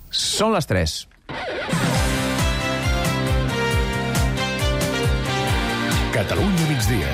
Són les 3. Catalunya migdia.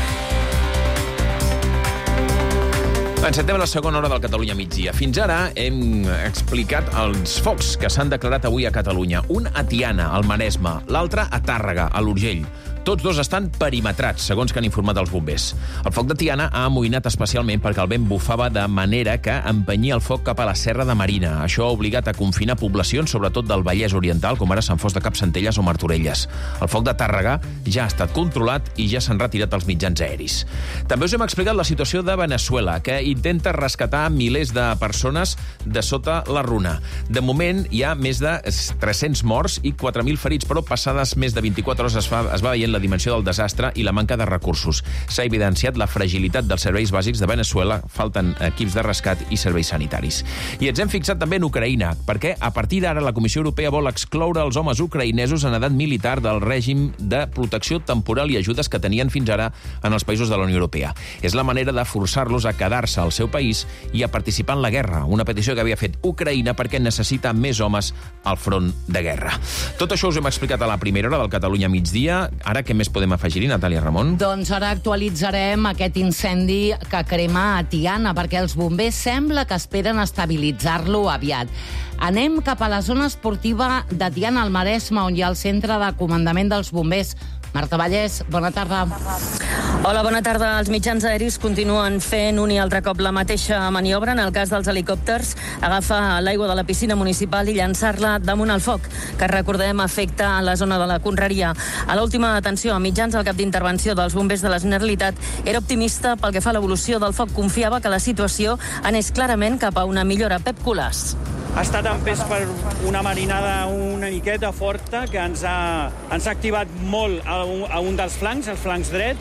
Encetem la segona hora del Catalunya migdia. Fins ara hem explicat els focs que s'han declarat avui a Catalunya. Un a Tiana, al Maresme, l'altre a Tàrrega, a l'Urgell. Tots dos estan perimetrats, segons que han informat els bombers. El foc de Tiana ha amoïnat especialment perquè el vent bufava de manera que empenyia el foc cap a la Serra de Marina. Això ha obligat a confinar poblacions, sobretot del Vallès Oriental, com ara Sant Fost de Capcentelles o Martorelles. El foc de Tàrrega ja ha estat controlat i ja s'han retirat els mitjans aeris. També us hem explicat la situació de Veneçuela, que intenta rescatar milers de persones de sota la runa. De moment hi ha més de 300 morts i 4.000 ferits, però passades més de 24 hores es va veient la dimensió del desastre i la manca de recursos. S'ha evidenciat la fragilitat dels serveis bàsics de Veneçuela, falten equips de rescat i serveis sanitaris. I ens hem fixat també en Ucraïna, perquè a partir d'ara la Comissió Europea vol excloure els homes ucraïnesos en edat militar del règim de protecció temporal i ajudes que tenien fins ara en els països de la Unió Europea. És la manera de forçar-los a quedar-se al seu país i a participar en la guerra, una petició que havia fet Ucraïna perquè necessita més homes al front de guerra. Tot això us hem explicat a la primera hora del Catalunya migdia. Ara què més podem afegir-hi, Natàlia Ramon? Doncs ara actualitzarem aquest incendi que crema a Tiana, perquè els bombers sembla que esperen estabilitzar-lo aviat. Anem cap a la zona esportiva de Tiana, al Maresme, on hi ha el centre de comandament dels bombers. Marta Vallès, bona tarda. Hola, bona tarda. Els mitjans aeris continuen fent un i altre cop la mateixa maniobra. En el cas dels helicòpters, agafar l'aigua de la piscina municipal i llançar-la damunt el foc, que recordem afecta a la zona de la Conreria. A l'última atenció a mitjans, el cap d'intervenció dels bombers de la Generalitat era optimista pel que fa a l'evolució del foc. Confiava que la situació anés clarament cap a una millora. Pep Colàs. Ha estat empès per una marinada una miqueta forta que ens ha activat molt a un dels flancs, els flancs dret.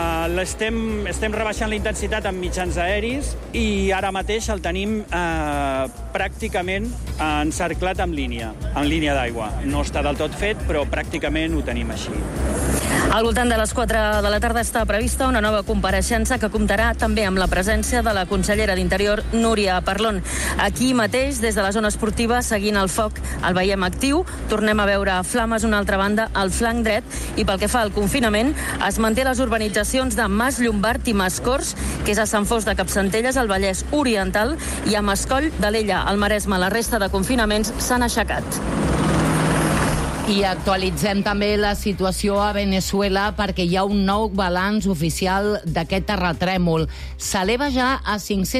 Estem rebaixant la intensitat amb mitjans aeris i ara mateix el tenim pràcticament encerclat en línia d'aigua. No està del tot fet, però pràcticament ho tenim així. Al voltant de les 4 de la tarda està prevista una nova compareixença que comptarà també amb la presència de la consellera d'Interior, Núria Parlon. Aquí mateix, des de la zona esportiva, seguint el foc, el veiem actiu. Tornem a veure flames una altra banda al flanc dret i pel que fa al confinament, es manté les urbanitzacions de Mas Llombart i Mascors, que és a Sant Fost de Capcentelles, al Vallès Oriental, i a Mascoll d'Alella, al Maresme. La resta de confinaments s'han aixecat. I actualitzem també la situació a Veneçuela perquè hi ha un nou balanç oficial d'aquest terratrèmol. S'eleva ja a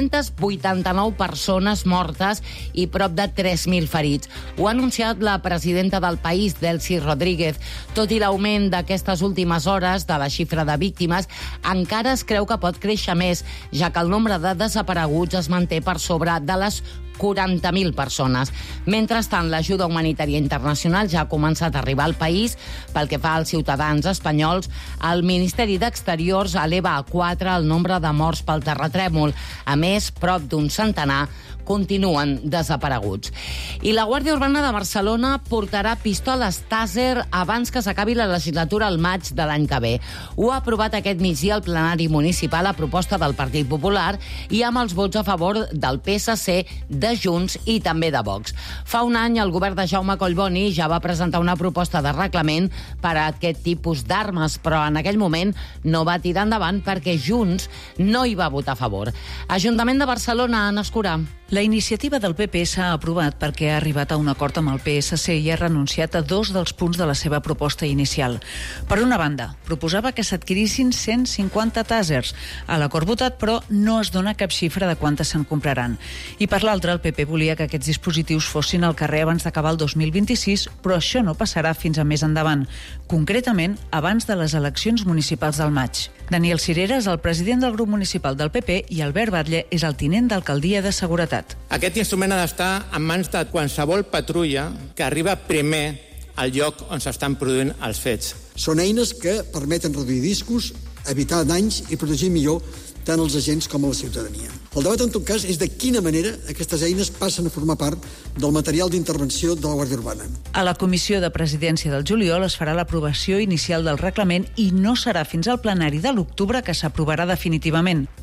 589 persones mortes i prop de 3.000 ferits. Ho ha anunciat la presidenta del país, Delcy Rodríguez. Tot i l'augment d'aquestes últimes hores de la xifra de víctimes, encara es creu que pot créixer més, ja que el nombre de desapareguts es manté per sobre de les 40.000 persones. Mentrestant, l'ajuda humanitària internacional ja ha començat a arribar al país. Pel que fa als ciutadans espanyols, el Ministeri d'Exteriors eleva a 4 el nombre de morts pel terratrèmol. A més, prop d'un centenar continuen desapareguts. I la Guàrdia Urbana de Barcelona portarà pistoles Taser abans que s'acabi la legislatura al maig de l'any que ve. Ho ha aprovat aquest migdia el plenari municipal a proposta del Partit Popular i amb els vots a favor del PSC, de Junts i també de Vox. Fa un any el govern de Jaume Collboni ja va presentar una proposta de reglament per a aquest tipus d'armes, però en aquell moment no va tirar endavant perquè Junts no hi va votar a favor. Ajuntament de Barcelona, Anna Escurà. La iniciativa del PP s'ha aprovat perquè ha arribat a un acord amb el PSC i ha renunciat a 2 dels punts de la seva proposta inicial. Per una banda, proposava que s'adquirissin 150 tàsers. A l'acord votat, però, no es dona cap xifra de quantes se'n compraran. I per l'altra, el PP volia que aquests dispositius fossin al carrer abans d'acabar el 2026, però això no passarà fins a més endavant, concretament abans de les eleccions municipals del maig. Daniel Cirera és el president del grup municipal del PP i Albert Batlle és el tinent d'alcaldia de Seguretat. Aquest instrument ha d'estar en mans de qualsevol patrulla que arriba primer al lloc on s'estan produint els fets. Són eines que permeten reduir riscos, evitar danys i protegir millor tant els agents com a la ciutadania. El debat, en tot cas, és de quina manera aquestes eines passen a formar part del material d'intervenció de la Guàrdia Urbana. A la Comissió de Presidència del juliol es farà l'aprovació inicial del reglament i no serà fins al plenari de l'octubre que s'aprovarà definitivament.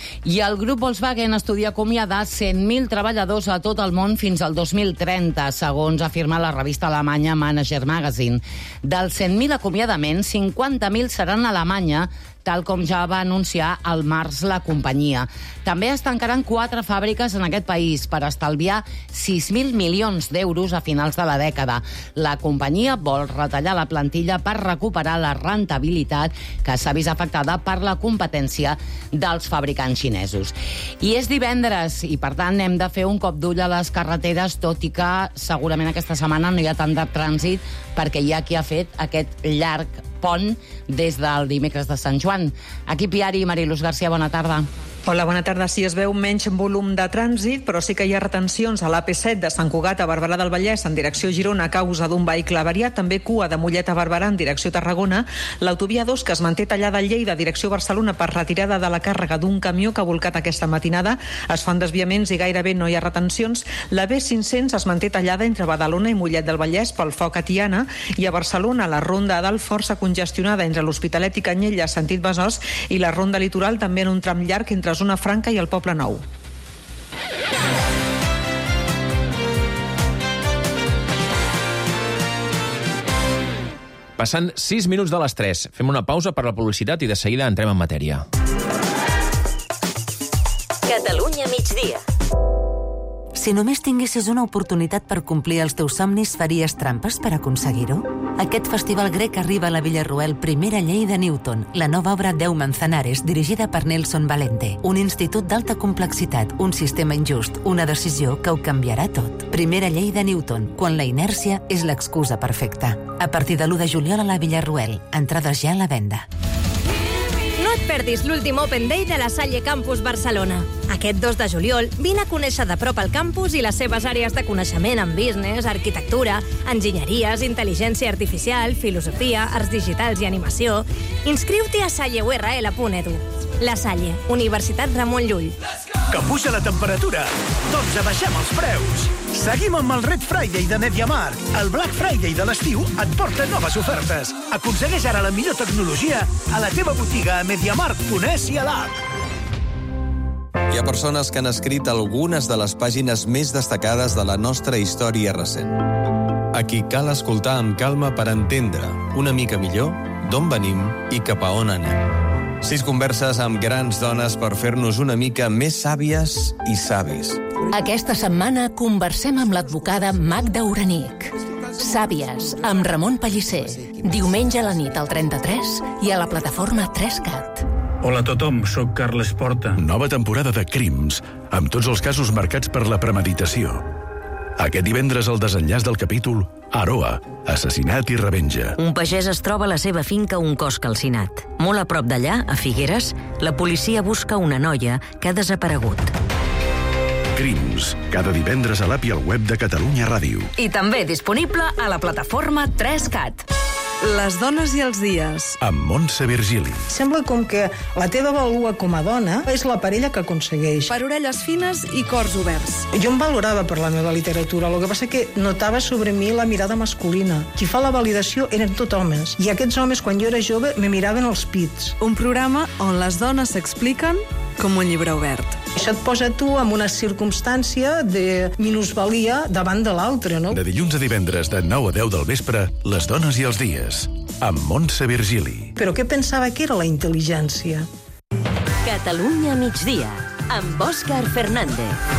I el grup Volkswagen estudia acomiadar 100.000 treballadors a tot el món fins al 2030, segons afirma la revista alemanya Manager Magazine. Dels 100.000 acomiadaments, 50.000 seran a Alemanya, tal com ja va anunciar al març la companyia. També es tancaran 4 fàbriques en aquest país per estalviar 6.000 milions d'euros a finals de la dècada. La companyia vol retallar la plantilla per recuperar la rentabilitat que s'ha vist afectada per la competència dels fabricants xinesos. I és divendres i, per tant, hem de fer un cop d'ull a les carreteres, tot i que segurament aquesta setmana no hi ha tant de trànsit perquè hi ha qui ha fet aquest llarg pont des del dimecres de Sant Joan. Aquí Piari i Mariluz García, bona tarda. Hola, bona tarda. Sí, es veu menys volum de trànsit, però sí que hi ha retencions a l'AP7 de Sant Cugat a Barberà del Vallès en direcció Girona a causa d'un vehicle avariat, també cua de Mollet a Barberà en direcció Tarragona, l'autovia 2 que es manté tallada a Lleida direcció Barcelona per retirada de la càrrega d'un camió que ha volcat aquesta matinada, es fan desviaments i gairebé no hi ha retencions. La B500 es manté tallada entre Badalona i Mollet del Vallès pel foc a Tiana, i a Barcelona la ronda a dalt força congestionada entre l'Hospitalet i Canyella sentit Besòs, i la ronda litoral també en un tram llarg entre Zona Franca i el Poble Nou. Passant 6 minuts de les 3. Fem una pausa per la publicitat i de seguida entrem en matèria. Catalunya migdia. Si només tinguessis una oportunitat per complir els teus somnis, faries trampes per aconseguir-ho? Aquest festival grec arriba a la Villarroel Primera Llei de Newton, la nova obra 10 Manzanares, dirigida per Nelson Valente. Un institut d'alta complexitat, un sistema injust, una decisió que ho canviarà tot. Primera Llei de Newton, quan la inèrcia és l'excusa perfecta. A partir de l'1 de juliol a la Villarroel. Entrades ja a la venda. No et perdis l'últim Open Day de la Salle Campus Barcelona. Aquest 2 de juliol vine a conèixer de prop el campus i les seves àrees de coneixement en business, arquitectura, enginyeries, intel·ligència artificial, filosofia, arts digitals i animació. Inscriu-t'hi a salleurl.edu. La Salle, Universitat Ramon Llull. Que puja la temperatura? Doncs abaixem els preus. Seguim amb el Red Friday de MediaMarkt. El Black Friday de l'estiu et porta noves ofertes. Aconsegueix ara la millor tecnologia a la teva botiga a MediaMarkt.es i a l'app. Hi ha persones que han escrit algunes de les pàgines més destacades de la nostra història recent. A qui cal escoltar amb calma per entendre una mica millor d'on venim i cap a on anem. 6 converses amb grans dones per fer-nos una mica més sàvies i savis. Aquesta setmana conversem amb l'advocada Magda Uranic. Sàvies, amb Ramon Pellicer. Diumenge a la nit al 33 i a la plataforma 3CAT. Hola a tothom, sóc Carles Porta. Nova temporada de Crims, amb tots els casos marcats per la premeditació. Aquest divendres el desenllaç del capítol Aroa, assassinat i revenja. Un pagès es troba a la seva finca un cos calcinat. Molt a prop d'allà, a Figueres, la policia busca una noia que ha desaparegut. Crims, cada divendres a l'app i al web de Catalunya Ràdio. I també disponible a la plataforma 3CAT. Les dones i els dies. Amb Montse Virgili. Sembla com que la teva vàlua com a dona és la parella que aconsegueix. Per orelles fines i cors oberts. Jo em valorava per la meva literatura, el que passa que notava sobre mi la mirada masculina. Qui fa la validació eren tot homes. I aquests homes, quan jo era jove, me miraven els pits. Un programa on les dones s'expliquen com un llibre obert. Això et posa tu en una circumstància de minusvalia davant de l'altre, no? De dilluns a divendres, de 9 a 10 del vespre, Les dones i els dies, amb Montse Virgili. Però què pensava que era la intel·ligència? Catalunya migdia, amb Òscar Fernández.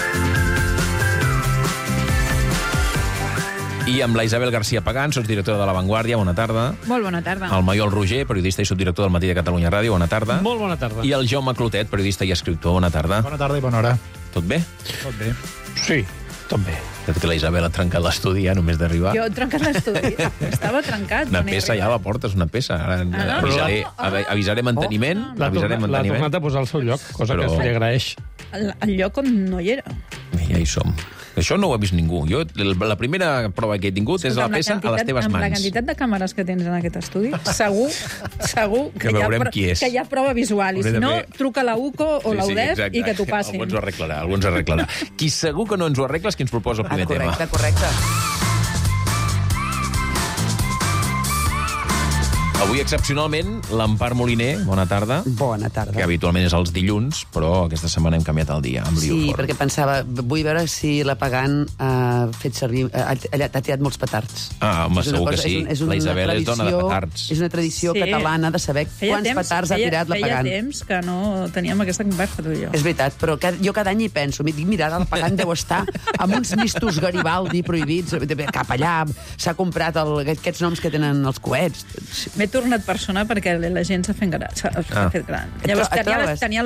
I amb la Isabel García Pagán, sotsdirectora de La Vanguardia, bona tarda. Molt bona tarda. El Maiol Roger, periodista i subdirector del Matí de Catalunya Ràdio, bona tarda. Molt bona tarda. I el Jaume Clotet, periodista i escriptor, bona tarda. Bona tarda i bona hora. Tot bé? Tot bé. Sí, tot bé. Que la Isabel ha trencat l'estudi ja només d'arribar. Jo he trencat l'estudi. Estava trencat. Una peça ja a la porta, és una peça. Ara avisaré manteniment. L'ha tornat a posar al seu lloc, cosa que se li agraeix. El lloc on no hi era. Ja hi som. Això no ho ha vist ningú. Jo, la primera prova que he tingut és la peça a les teves mans. Amb la quantitat de càmeres que tens en aquest estudi, segur que hi ha prova visual. I si no, truca a la UCO o l'UDEF i que t'ho passin. Algú ens ho arreglarà. Qui segur que no ens ho arregla és qui ens proposa el primer tema. Correcte. Avui, excepcionalment, l'Empar Moliner, bona tarda. Bona tarda. Que habitualment és els dilluns, però aquesta setmana hem canviat el dia, amb Sí, perquè pensava, vull veure si la Pagant ha fet servir... ha tirat molts petards. Home, segur que sí. La Isabel és dona de petards. És una tradició catalana de saber quants petards ha tirat la Pagant. Feia temps que no teníem aquesta conversa, tu i jo. És veritat, però jo cada any hi penso. Dic, mira, la Pagant deu estar amb uns mistos Garibaldi prohibits, cap allà, s'ha comprat aquests noms que tenen els coets. M'he tornat persona perquè la gent s'ha fet gran. Llavors tenia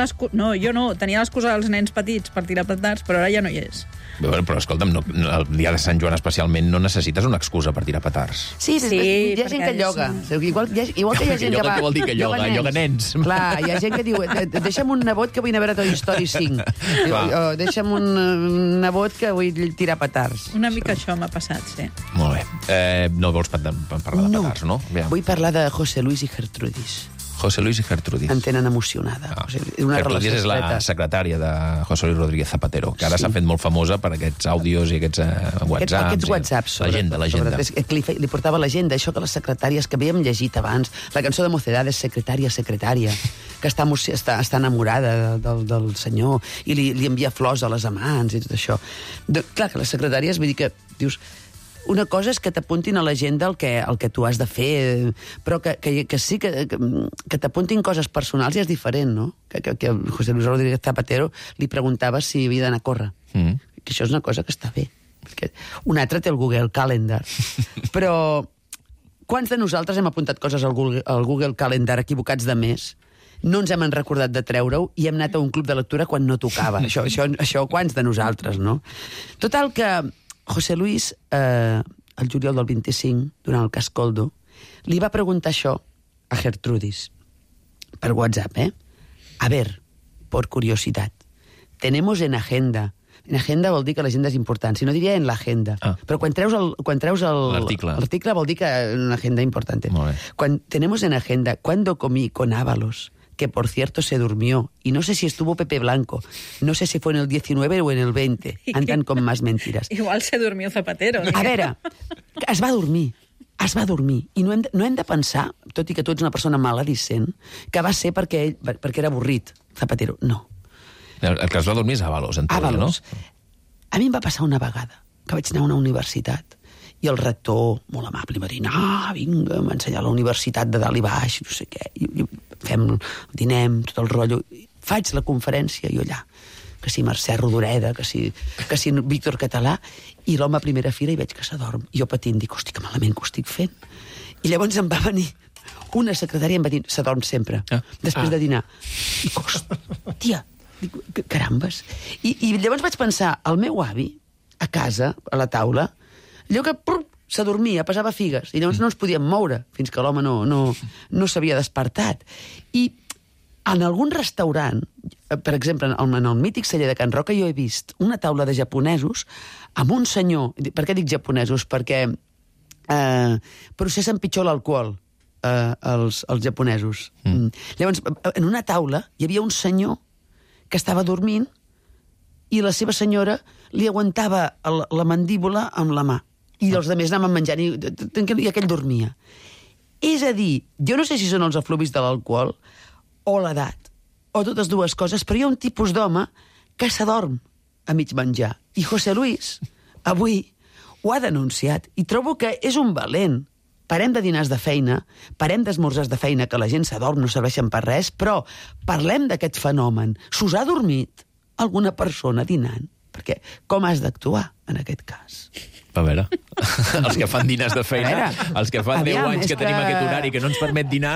l'excusa dels nens petits per tirar petards, però ara ja no hi és. Però escolta'm, el dia de Sant Joan especialment no necessites una excusa per tirar petards. Sí, hi ha gent que lloga. Igual que hi ha gent que va... Què vol dir que lloga? Lloga nens. Clar, hi ha gent que diu, deixa'm un nebot que vull anar a veure Toy Story 5. Deixa'm un nebot que vull tirar petards. Una mica això m'ha passat, sí. Molt bé. No vols parlar de petards, no? Vull parlar de José Luis i Gertrudis. José Luis i Gertrudis. Em tenen emocionada. Gertrudis és la secretària de José Luis Rodríguez Zapatero, que ara s'ha fet molt famosa per aquests àudios i aquests whatsapps. Aquests whatsapps. L'agenda. Li portava l'agenda, això que les secretàries que havíem llegit abans, la cançó de Mocedades, secretària, que està enamorada del senyor i li envia flors a les amants i tot això. Clar, que les secretàries, vull dir que dius... Una cosa és que t'apuntin a l'agenda el que tu has de fer, però que sí que t'apuntin coses personals ja és diferent, no? Que José Luis Rodríguez Zapatero li preguntava si havia d'anar a córrer. Que això és una cosa que està bé. Un altre té el Google Calendar. Però quants de nosaltres hem apuntat coses al Google Calendar equivocats de mes? No ens hem recordat de treure-ho i hem anat a un club de lectura quan no tocava. Això quants de nosaltres, no? Total que José Luis, el juliol del 25, durant el cas Coldo, li va preguntar això a Gertrudis, per WhatsApp, A ver, por curiosidad, tenemos en agenda... En agenda vol dir que l'agenda és important, si no diria en l'agenda. Però quan treus l'article vol dir que una agenda important. Tenemos en agenda, cuando comí con Ábalos, que por cierto se durmió, y no sé si estuvo Pepe Blanco, no sé si fue en el 19 o en el 20, andan con más mentiras. Igual se durmió Zapatero. A veure, es va dormir, i no hem de pensar, tot i que tu ets una persona maledicent, que va ser perquè era avorrit, Zapatero, no. El que es va dormir és Ábalos, en teoria, no? A mi em va passar una vegada, que vaig anar a una universitat, i el rector, molt amable, va dir, vinga, m'ensenyar la universitat de dalt i baix, no sé què, dinem, tot el rotllo. Faig la conferència, jo allà, que si Mercè Rodoreda, que si Víctor Català, i l'home a primera fila i veig que s'adorm. I jo patint, dic, hosti, que malament que ho estic fent. I llavors em va venir una secretària i em va dir, s'adorm sempre, després de dinar. I hòstia, carambes. I llavors vaig pensar, el meu avi, a casa, a la taula, allò que s'adormia, pesava figues, i llavors no ens podíem moure, fins que l'home no s'havia despertat. I en algun restaurant, per exemple, en el mític celler de Can Roca, jo he vist una taula de japonesos amb un senyor... Per què dic japonesos? Perquè processen pitjor l'alcohol, els japonesos. Llavors, en una taula hi havia un senyor que estava dormint i la seva senyora li aguantava la mandíbula amb la mà. I els altres anaven menjant i aquell dormia. És a dir, jo no sé si són els efluvis de l'alcohol o l'edat, o totes dues coses, però hi ha un tipus d'home que s'adorm a mig menjar. I José Luis, avui, ho ha denunciat i trobo que és un valent. Parem de dinars de feina, parem d'esmorzars de feina, que la gent s'adorm, no serveixen per res, però parlem d'aquest fenomen. S'us ha dormit alguna persona dinant? Perquè com has d'actuar en aquest cas? A veure, els que fan dinars de feina, els que fan 10 anys que tenim aquest horari que no ens permet dinar...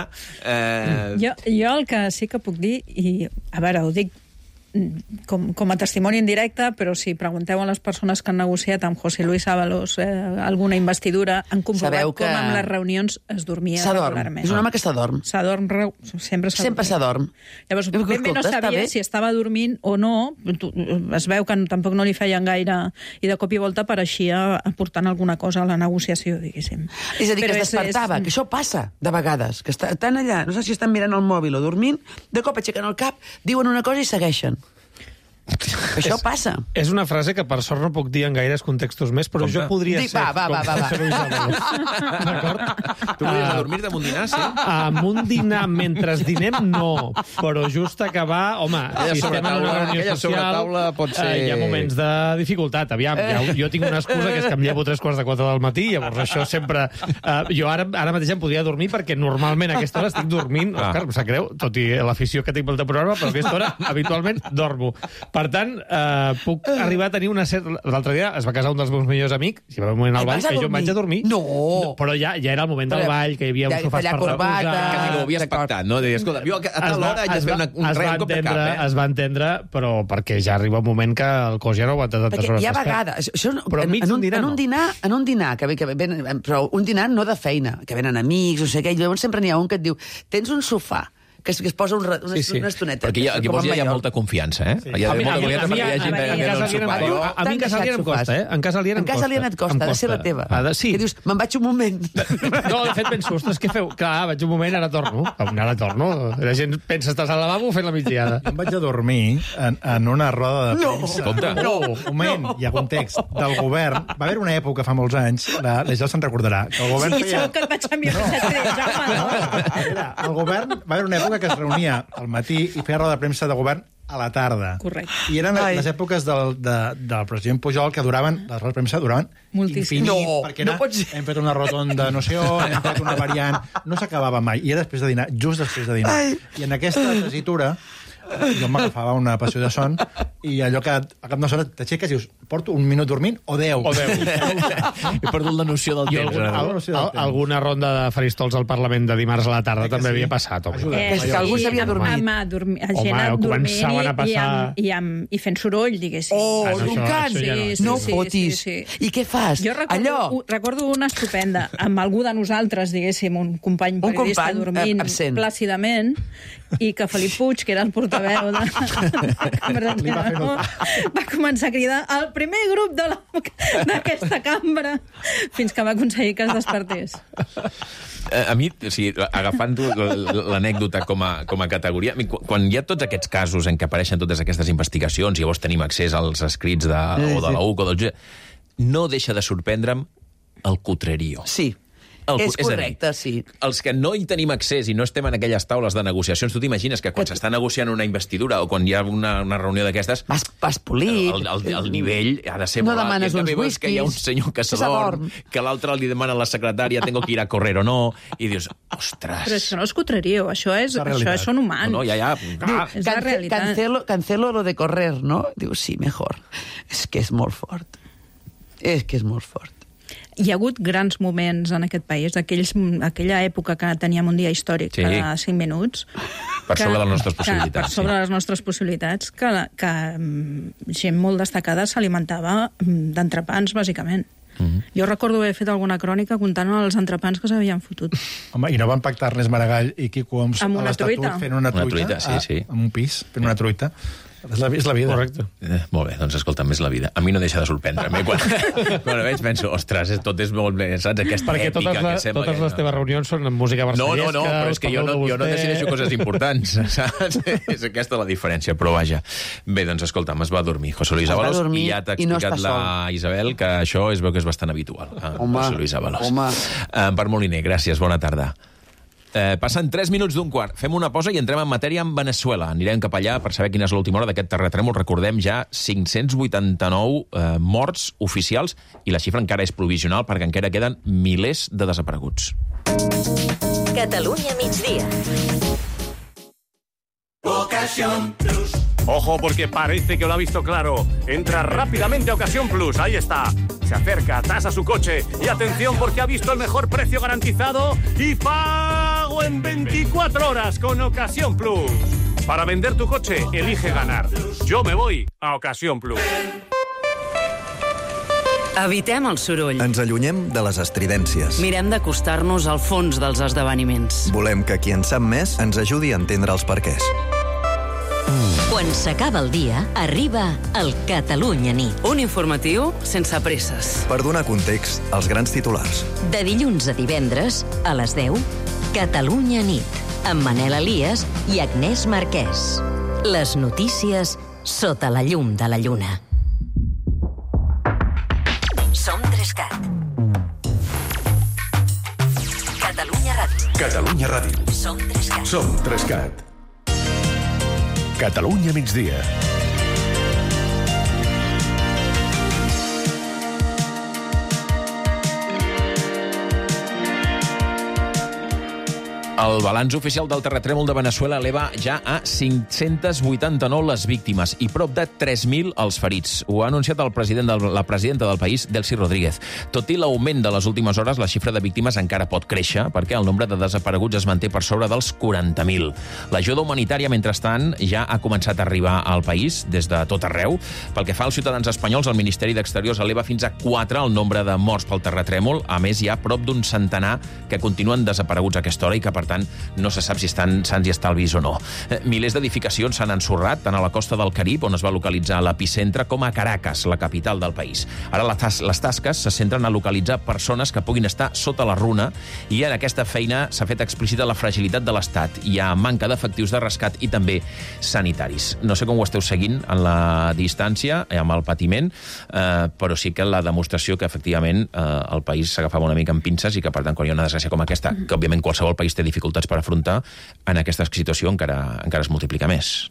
Jo el que sí que puc dir, i a veure, ho dic com a testimoni indirecte, però si pregunteu a les persones que han negociat amb José Luis Ábalos alguna investidura, han comprovat com en les reunions es dormia regularment. És un home que s'adorm. Sempre s'adorm. Llavors, ben bé no sabia si estava dormint o no. Es veu que tampoc no li feien gaire, i de cop i volta apareixia aportant alguna cosa a la negociació, diguéssim. És a dir, que es despertava, que això passa de vegades, que estan allà, no sé si estan mirant el mòbil o dormint, de cop aixequen el cap, diuen una cosa i segueixen. Això passa. És una frase que per sort no puc dir en gaires contextos més, però jo podria ser... Va. D'acord? Tu volies adormir-te amb un dinar, sí? Amb un dinar mentre dinem, no. Però just acabar... Home, si estem en una reunió social, hi ha moments de dificultat. Aviam, jo tinc una excusa, que és que em llevo 3:45 del matí, llavors això sempre... Jo ara mateix em podria dormir, perquè normalment a aquesta hora estic dormint. Òscar, em sap greu, tot i l'afició que tinc pel teu programa, però a aquesta hora habitualment dormo. Per tant, puc arribar a tenir una certa... L'altre dia es va casar un dels meus millors amics, hi va haver un moment al ball que jo em vaig a dormir. No! Però ja era el moment del ball, que hi havia un sofàs per reposar... Que ho havies pactat, no? Deies, escolta, jo a tal hora haig de fer un cop de cap, eh? Es va entendre, però perquè ja arriba un moment que el cos ja no aguanta tantes hores. Perquè hi ha vegades... Però en un dinar, però un dinar no de feina, que venen amics, no sé què, i llavors sempre n'hi ha un que et diu, tens un sofà, que es posa una estoneta. Perquè aquí vols hi ha molta confiança, eh? Hi ha molta confiança perquè hi ha gent que un sofà. A mi en casa aliena em costa, eh? En casa aliena et costa, ha de ser la teva. Sí. Que dius, me'n vaig un moment. No, de fet, penso, ostres, què feu? Clar, vaig un moment, ara torno. La gent pensa, estàs al lavabo fent la migdiada. Jo em vaig a dormir en una roda de premsa. No! Un moment, hi ha context del govern. Va haver una època, fa molts anys, la Gel se'n recordarà, que el govern feia... Sí, que et vaig enviar el govern va haver una època que es reunia al matí i feia roda de premsa de govern a la tarda. Correcte. I eren les èpoques del president Pujol que duraven, les rodes de premsa duraven infinit, perquè hem fet una rotonda no sé on, hem fet una variant, no s'acabava mai, i era després de dinar, just després de dinar. I en aquesta tessitura jo m'agafava una passió de son i allò que a cap d'una hora t'aixeques i dius, porto un minut dormint o 10? O 10. He perdut la noció del temps. Alguna ronda de faristols al Parlament de dimarts a la tarda també havia passat. És que algú s'havia dormit. Començaven a passar... I fent soroll, diguéssim. Roncant! No fotis. I què fas? Jo recordo una estupenda, amb algú de nosaltres, diguéssim, un company periodista dormint plàcidament, i que Felip Puig, que era el portaveu de va començar a cridar el primer grup d'aquesta cambra, fins que va aconseguir que es despertés. A mi, o sigui, agafant l'anècdota com a categoria, quan hi ha tots aquests casos en què apareixen totes aquestes investigacions, llavors tenim accés als escrits o de la UC o del... no deixa de sorprendre'm el cutrerío. Sí. És correcte, sí. Els que no hi tenim accés i no estem en aquelles taules de negociacions, tu t'imagines que quan s'està negociant una investidura o quan hi ha una reunió d'aquestes... Vas polit. El nivell ha de ser no molt alt. Demanes uns whisquis. Que hi ha un senyor que se dorm, que l'altre li demana a la secretària tengo que ir a correr o no, i dius, ostres... Però això no és cutrerío, això són humans. No, ja. És la realitat. Cancelo lo de correr, no? Diu, sí, mejor. És que és molt fort. Hi ha hagut grans moments en aquest país, aquella època que teníem un dia històric cada 5 minuts. Per sobre de les nostres possibilitats. Per sobre de les nostres possibilitats, que gent molt destacada s'alimentava d'entrepans, bàsicament. Jo recordo haver fet alguna crònica comptant els entrepans que s'havien fotut. Home, i no van pactar Ernest Maragall i Quico Homs a l'Estatut fent una truita, en un pis, fent una truita. És la vida. Correcte. Molt bé, doncs escolta'm, és la vida. A mi no deixa de sorprendre'm. Quan veig penso, ostres, tot és molt bé, saps? Aquesta perquè èpica que sembla... Totes les teves reunions són amb música barcelonesa. No, però és que jo no decideixo coses importants, saps? És aquesta la diferència, però vaja. Bé, doncs escolta'm, es va dormir José Luis Ábalos i ja t'ha explicat la Isabel que això es veu que és bastant habitual. José Luis Ábalos. Per Moliner, gràcies, bona tarda. Passen 3 minuts d'un quart. Fem una pausa i entrem en matèria amb Veneçuela. Anirem cap allà per saber quina és l'última hora d'aquest terratrèmol. Recordem ja 589 morts oficials i la xifra encara és provisional perquè encara queden milers de desapareguts. Catalunya migdia. Ocasión Plus. Ojo, porque parece que lo ha visto claro. Entra rápidamente a Ocasión Plus. Ahí está. Se acerca, tasa su coche. Y atención, porque ha visto el mejor precio garantizado y pago en 24 horas con Ocasión Plus. Para vender tu coche, elige ganar. Yo me voy a Ocasión Plus. Evitem el soroll. Ens allunyem de les estridències. Mirem d'acostar-nos al fons dels esdeveniments. Volem que qui en sap més ens ajudi a entendre els perquès. Quan s'acaba el dia, arriba el Catalunya Nit. Un informatiu sense presses. Per donar context als grans titulars. De dilluns a divendres, a les 10, Catalunya Nit, amb Manel Elias i Agnès Marquès. Les notícies sota la llum de la lluna. Som 3CAT. Catalunya Ràdio. Catalunya Ràdio. Som 3CAT. Som 3CAT. Catalunya migdia. El balanç oficial del terratrèmol de Veneçuela eleva ja a 589 les víctimes i prop de 3.000 els ferits. Ho ha anunciat la presidenta del país, Delcy Rodríguez. Tot i l'augment de les últimes hores, la xifra de víctimes encara pot créixer perquè el nombre de desapareguts es manté per sobre dels 40.000. L'ajuda humanitària, mentrestant, ja ha començat a arribar al país des de tot arreu. Pel que fa als ciutadans espanyols, el Ministeri d'Exteriors eleva fins a 4 el nombre de morts pel terratrèmol. A més, hi ha prop d'un centenar que continuen desapareguts a aquesta hora i que, per tant, no se sap si estan sants i estalvis o no. Milers d'edificacions s'han ensorrat tant a la costa del Carib, on es va localitzar l'epicentre, com a Caracas, la capital del país. Ara les tasques se centren a localitzar persones que puguin estar sota la runa i en aquesta feina s'ha fet explícita la fragilitat de l'Estat. Hi ha manca d'efectius de rescat i també sanitaris. No sé com ho esteu seguint en la distància, amb el patiment, però sí que la demostració que efectivament el país s'agafava una mica amb pinces i que, per tant, quan hi ha una desgràcia com aquesta, que òbviament qualsevol país té dificultats per afrontar, en aquesta situació encara es multiplica més.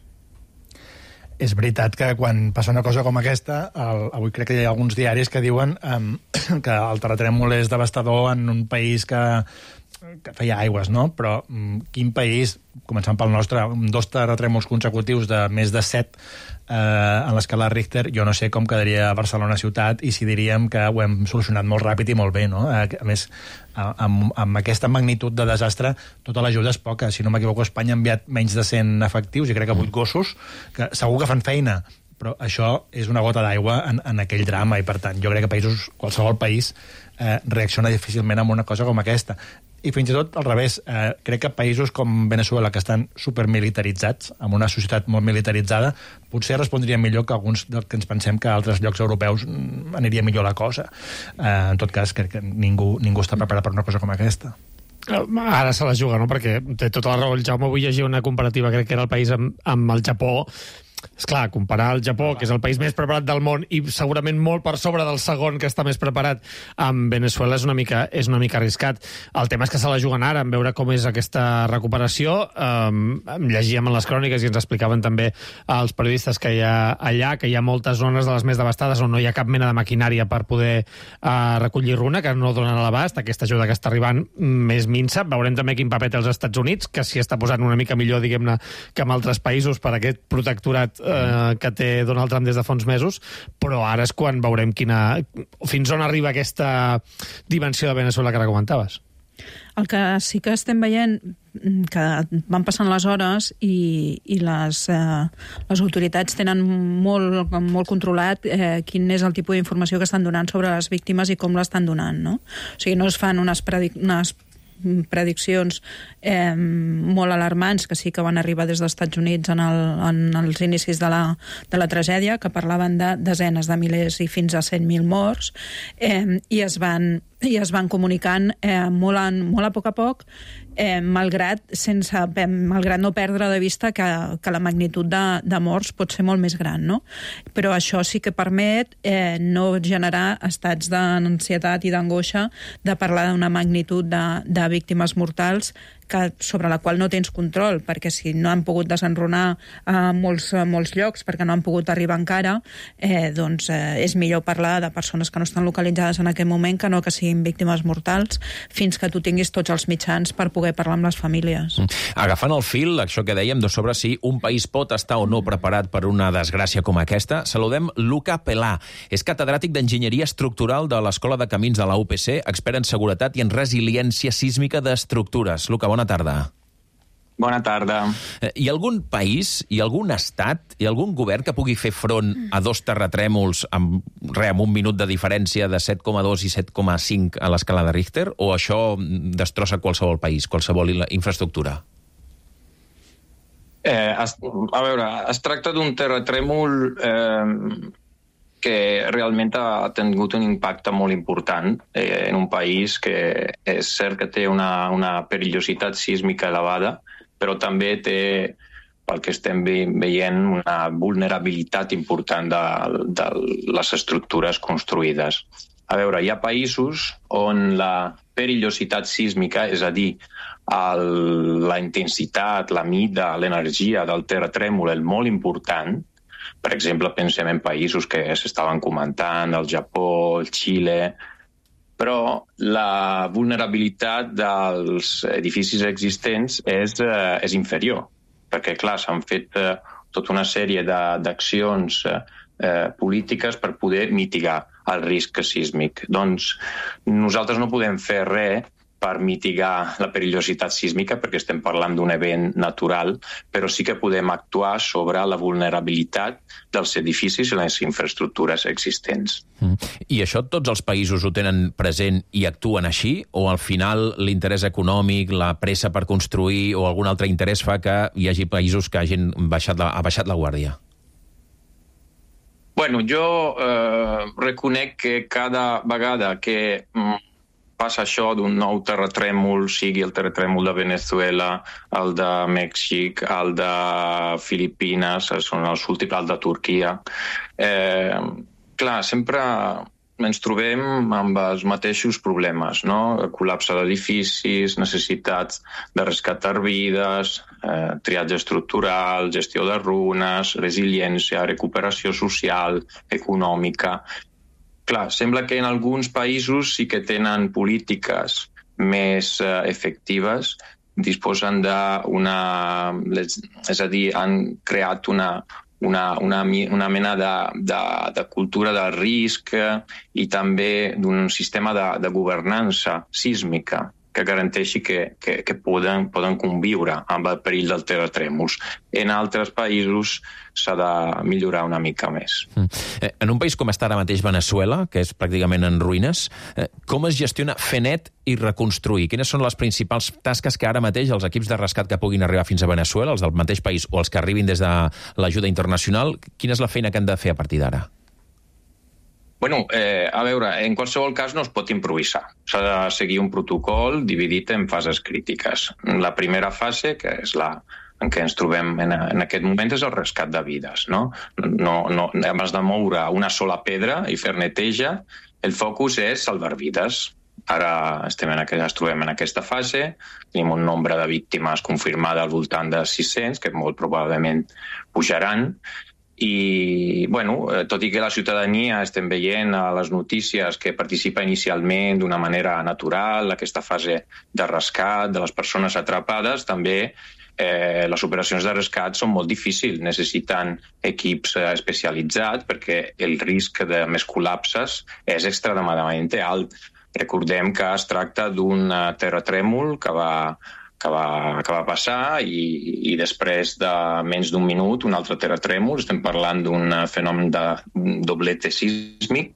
És veritat que quan passa una cosa com aquesta, avui crec que hi ha alguns diaris que diuen que el terratrèmol és devastador en un país que feia aigües, no? Però quin país, començant pel nostre, amb 2 terratrèmols consecutius de més de 7 en l'escala Richter, jo no sé com quedaria Barcelona ciutat i si diríem que ho hem solucionat molt ràpid i molt bé, no? A més, amb aquesta magnitud de desastre, tota l'ajuda és poca. Si no m'equivoco, Espanya ha enviat menys de 100 efectius, i crec que 8 gossos, que segur que fan feina, però això és una gota d'aigua en aquell drama, i per tant, jo crec que qualsevol país reacciona difícilment amb una cosa com aquesta. I fins i tot al revés, crec que països com Veneçuela, que estan supermilitaritzats, amb una societat molt militaritzada, potser respondrien millor que alguns del que ens pensem que a altres llocs europeus aniria millor la cosa. En tot cas, crec que ningú està preparat per una cosa com aquesta. Ara se la juga, no? Perquè té tota la raó el Jaume. Vull llegir una comparativa, crec que era el país amb el Japó. Esclar, comparar el Japó, que és el país més preparat del món i segurament molt per sobre del segon que està més preparat, amb Veneçuela és una mica arriscat. El tema és que se la juguen ara, en veure com és aquesta recuperació. Llegíem en les cròniques i ens explicaven també els periodistes que hi ha allà, que hi ha moltes zones de les més devastades on no hi ha cap mena de maquinària per poder recollir runa, que no donen a l'abast. Aquesta ajuda que està arribant més minsa. Veurem també quin paper té els Estats Units, que s'hi està posant una mica millor, diguem-ne, que en altres països per aquest protectorat que té Donald Trump des de fa uns mesos, però ara és quan veurem fins on arriba aquesta dimensió de Veneçuela que ara comentaves. El que sí que estem veient que van passant les hores i les autoritats tenen molt controlat quin és el tipus d'informació que estan donant sobre les víctimes i com l'estan donant, no? O sigui, no es fan unes prediccions molt alarmants, que sí que van arribar des dels Estats Units en els inicis de la tragèdia, que parlaven de desenes de milers i fins a 100.000 morts, i es van comunicant molt a poc, malgrat no perdre de vista que la magnitud de morts pot ser molt més gran, no? Però això sí que permet no generar estats d'ansietat i d'angoixa de parlar d'una magnitud de víctimes mortals sobre la qual no tens control, perquè si no han pogut desenrunar a molts llocs, perquè no han pogut arribar encara, doncs és millor parlar de persones que no estan localitzades en aquest moment que no que siguin víctimes mortals, fins que tu tinguis tots els mitjans per poder parlar amb les famílies. Agafant el fil, això que dèiem, sobre si un país pot estar o no preparat per una desgràcia com aquesta, saludem Luca Pelà. És catedràtic d'Enginyeria Estructural de l'Escola de Camins de la UPC, expert en seguretat i en resiliència sísmica d'estructures. Luca, bona tarda. Bona tarda. Hi ha algun país, hi ha algun estat, hi ha algun govern que pugui fer front a 2 terratrèmols amb un minut de diferència de 7,2 i 7,5 a l'escala de Richter, o això destrossa qualsevol país, qualsevol infraestructura? A veure, es tracta d'un terratrèmol que realment ha tingut un impacte molt important en un país que és cert que té una perillositat sísmica elevada, però també té pel que estem veient una vulnerabilitat important de les estructures construïdes. A veure, hi ha països on la perillositat sísmica, és a dir, la intensitat, la mida, l'energia del terratrèmol és molt important. Per exemple, pensem en països que s'estaven comentant, el Japó, el Xile, però la vulnerabilitat dels edificis existents és inferior, perquè, clar, s'han fet tota una sèrie d'accions polítiques per poder mitigar el risc sísmic. Doncs nosaltres no podem fer res per mitigar la perillositat sísmica, perquè estem parlant d'un event natural, però sí que podem actuar sobre la vulnerabilitat dels edificis i les infraestructures existents. I això tots els països ho tenen present i actuen així? O al final l'interès econòmic, la pressa per construir o algun altre interès fa que hi hagi països que hagin baixat la guàrdia? Bueno, jo reconec que cada vegada que passa això d'un nou terratrèmol, sigui el terratrèmol de Venezuela, el de Mèxic, el de Filipines, són els últims, el de Turquia. Clar, sempre ens trobem amb els mateixos problemes, no? Col·lapse d'edificis, necessitats de rescatar vides, triatge estructural, gestió de runes, resiliència, recuperació social, econòmica. Clar, sembla que en alguns països sí que tenen polítiques més efectives, disposen és a dir, han creat una mena de cultura del risc i també d'un sistema de governança sísmica que garanteixi que poden conviure amb el perill dels terratrèmols. En altres països s'ha de millorar una mica més. En un país com està ara mateix Venezuela, que és pràcticament en ruïnes, com es gestiona fer net i reconstruir? Quines són les principals tasques que ara mateix els equips de rescat que puguin arribar fins a Venezuela, els del mateix país o els que arribin des de l'ajuda internacional, quina és la feina que han de fer a partir d'ara? Bueno, a veure, en qualsevol cas no es pot improvisar. S'ha de seguir un protocol dividit en fases crítiques. La primera fase, que és la en què ens trobem en aquest moment, és el rescat de vides. No, abans de moure una sola pedra i fer neteja, el focus és salvar vides. Ara ens trobem en aquesta fase, tenim un nombre de víctimes confirmada al voltant de 600, que molt probablement pujaran. I, bueno, tot i que la ciutadania estem veient a les notícies que participa inicialment d'una manera natural, aquesta fase de rescat de les persones atrapades, també les operacions de rescat són molt difícils, necessiten equips especialitzats perquè el risc de més col·lapses és extremadament alt. Recordem que es tracta d'un terratrèmol que va passar i després de menys d'un minut un altre terratrèmol. Estem parlant d'un fenomen de doblete sísmic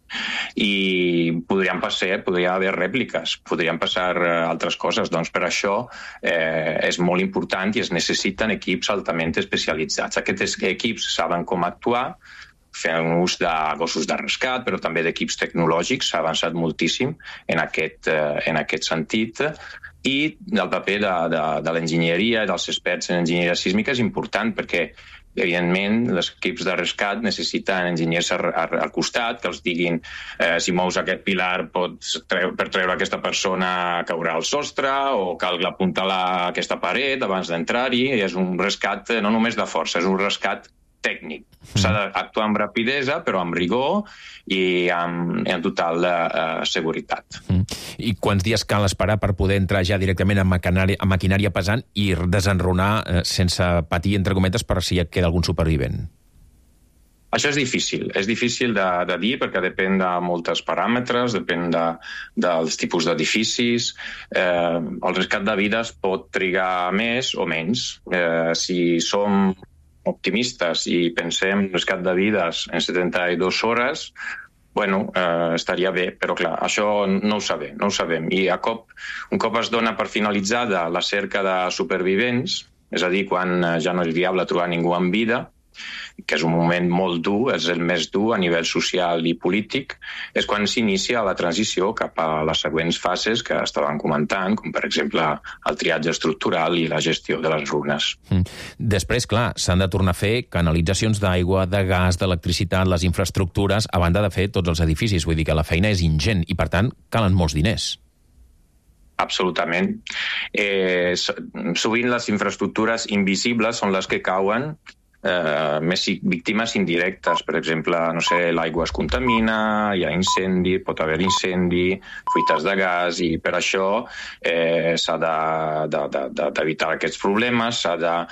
i podria haver rèpliques, podrien passar altres coses. Doncs per això és molt important i es necessiten equips altament especialitzats. Aquests equips saben com actuar, fent ús de gossos de rescat, però també d'equips tecnològics. S'ha avançat moltíssim en aquest sentit. I el paper de l'enginyeria i dels experts en enginyeria sísmica és important perquè, evidentment, els equips de rescat necessiten enginyers al costat que els diguin si mous aquest pilar per treure aquesta persona caurà al sostre o cal apuntalar aquesta paret abans d'entrar-hi. És un rescat no només de força, és un rescat tècnic. S'ha d'actuar amb rapidesa, però amb rigor i amb total seguretat. I quants dies cal esperar per poder entrar ja directament a maquinària pesant i desenrunar sense patir, entre cometes, per si ja queda algun supervivent? Això és difícil de dir perquè depèn de molts paràmetres, depèn dels tipus d'edificis. El rescat de vides pot trigar més o menys. Si som optimistes i pensem rescat de vides en 72 hores, estaria bé, però clar, això no ho sabem. I un cop es dona per finalitzada la cerca de supervivents, és a dir, quan ja no és viable trobar ningú amb vida, que és un moment molt dur, és el més dur a nivell social i polític, és quan s'inicia la transició cap a les següents fases que estaven comentant, com per exemple el triatge estructural i la gestió de les runes. Després, clar, s'han de tornar a fer canalitzacions d'aigua, de gas, d'electricitat, les infraestructures, a banda de fer tots els edificis. Vull dir que la feina és ingent i, per tant, calen molts diners. Absolutament. Sovint les infraestructures invisibles són les que cauen més víctimes indirectes. Per exemple, no sé, l'aigua es contamina, hi ha incendi, pot haver incendi, fuites de gas, i per això s'ha d'evitar aquests problemes, s'ha de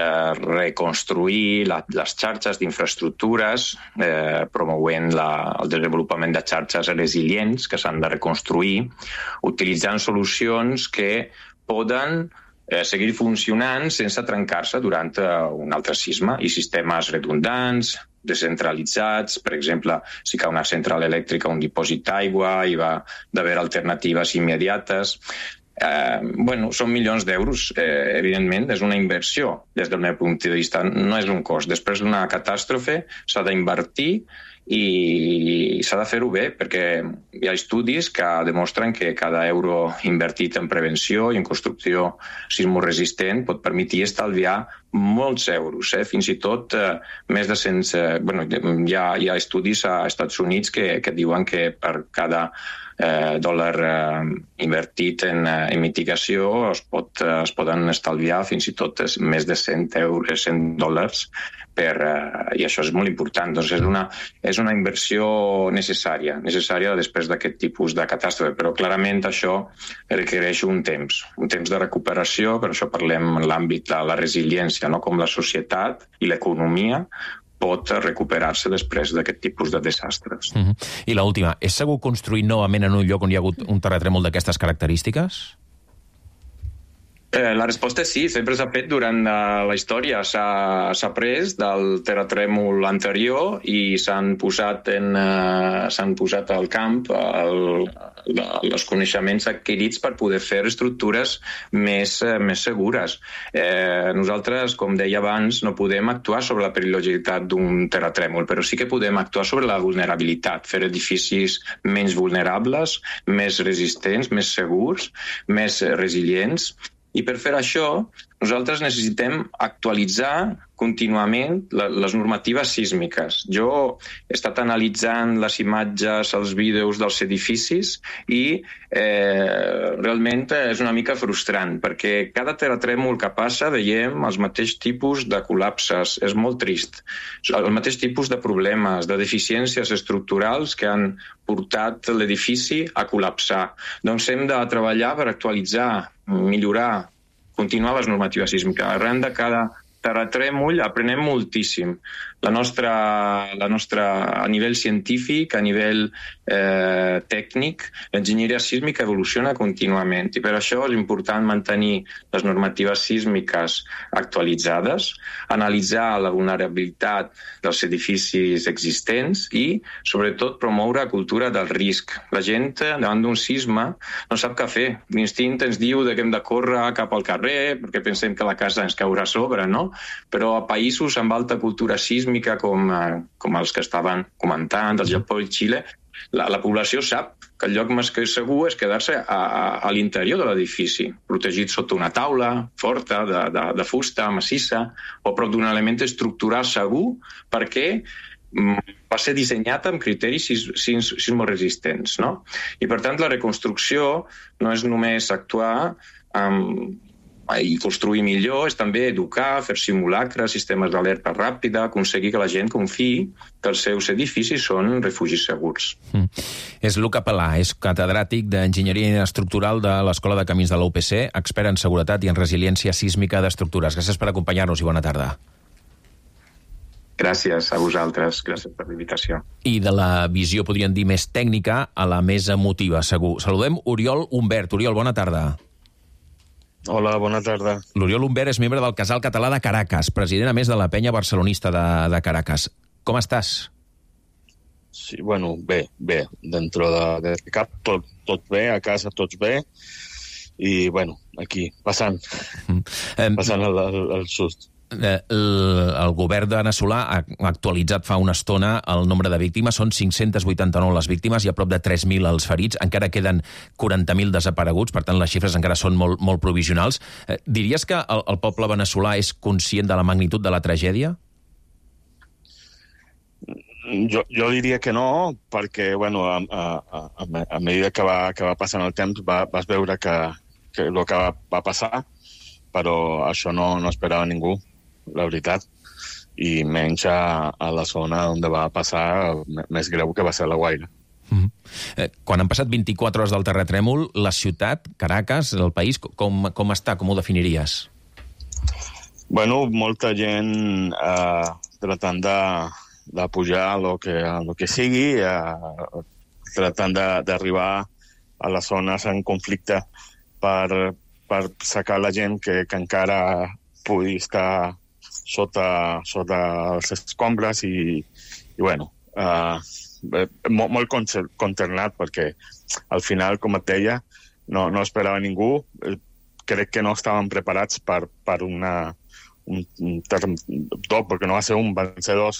reconstruir les xarxes d'infraestructures, promovent el desenvolupament de xarxes resilients que s'han de reconstruir, utilitzant solucions que poden seguir funcionant sense trencar-se durant un altre sisme, i sistemes redundants, descentralitzats. Per exemple, si cau una central elèctrica, un dipòsit d'aigua, hi va d'haver alternatives immediates. Són milions d'euros, evidentment, és una inversió des del meu punt de vista, no és un cost. Després d'una catàstrofe s'ha d'invertir i s'ha de fer-ho bé, perquè hi ha estudis que demostren que cada euro invertit en prevenció i en construcció sismoresistent pot permetre estalviar molts euros, fins i tot més de 100... Hi ha estudis a Estats Units que diuen que per cada dòlar invertit en mitigació es poden estalviar fins i tot més de 100 dòlars, i això és molt important. Doncs és una inversió necessària després d'aquest tipus de catàstrofe, però clarament això requereix un temps de recuperació. Per això parlem en l'àmbit de la resiliència, no? Com la societat i l'economia pot recuperar-se després d'aquest tipus de desastres. I l'última, és segur construir novament en un lloc on hi ha hagut un terratrèmol d'aquestes característiques? La resposta és sí, sempre s'ha fet durant la història. S'ha après del terratrèmol anterior i s'han posat al camp els coneixements adquirits per poder fer estructures més segures. Nosaltres, com deia abans, no podem actuar sobre la perillositat d'un terratrèmol, però sí que podem actuar sobre la vulnerabilitat, fer edificis menys vulnerables, més resistents, més segurs, més resilients. I per fer això, nosaltres necessitem actualitzar contínuament les normatives sísmiques. Jo he estat analitzant les imatges, els vídeos dels edificis i realment és una mica frustrant, perquè cada terratrèmol que passa veiem els mateixos tipus de col·lapses. És molt trist. El mateix tipus de problemes, de deficiències estructurals que han portat l'edifici a col·lapsar. Doncs hem de treballar per actualitzar, millorar, continuar les normatives sísmiques. Arran de cada terratrèmol aprenem moltíssim. La nostra, a nivell científic, a nivell tècnic, l'enginyeria sísmica evoluciona contínuament i per això és important mantenir les normatives sísmiques actualitzades, analitzar la vulnerabilitat dels edificis existents i, sobretot, promoure la cultura del risc. La gent, davant d'un sisme, no sap què fer. L'instint ens diu que hem de córrer cap al carrer perquè pensem que la casa ens caurà a sobre, no? Però a països amb alta cultura sísmica com els que estaven comentant, el Japó i Xile, la població sap que el lloc més segur és quedar-se a l'interior de l'edifici, protegit sota una taula forta, de fusta, massissa, o a prop d'un element estructural segur, perquè va ser dissenyat amb criteris sismoresistents, no? I, per tant, la reconstrucció no és només actuar i construir millor, és també educar, fer simulacres, sistemes d'alerta ràpida, aconseguir que la gent confiï que els seus edificis són refugis segurs. És Luca Pelà, és catedràtic d'Enginyeria Estructural de l'Escola de Camins de la UPC, expert en seguretat i en resiliència sísmica d'estructures. Gràcies per acompanyar-nos i bona tarda. Gràcies a vosaltres, gràcies per l'invitació. I de la visió, podríem dir, més tècnica a la més emotiva, segur. Saludem Oriol Humbert. Oriol, bona tarda. Hola, bona tarda. L'Oriol Humbert és membre del Casal Català de Caracas, president, a més, de la penya barcelonista de Caracas. Com estàs? Sí, bueno, bé. Dentro de cap, tot bé, a casa tots bé, i, bueno, aquí, passant el sust. El govern veneçolà ha actualitzat fa una estona el nombre de víctimes. Són 589 les víctimes i a prop de 3.000 els ferits. Encara queden 40.000 desapareguts, per tant les xifres encara són molt provisionals. Diries que el poble veneçolà és conscient de la magnitud de la tragèdia? Jo diria que no, perquè a mesura que va passant el temps vas veure que el que va passar, però això no esperava ningú, la veritat, i menys a la zona on va passar més greu que va ser la Guaira. Quan han passat 24 hores del terratrèmol, la ciutat, Caracas, el país, com està? Com ho definiries? Bueno, molta gent tratant de pujar a lo que sigui, tratant d'arribar a les zones en conflicte per sacar la gent que encara pugui estar sota els escombres i molt consternat perquè al final, com et deia, no esperava ningú. Crec que no estaven preparats per un term top, perquè no va ser un, van ser dos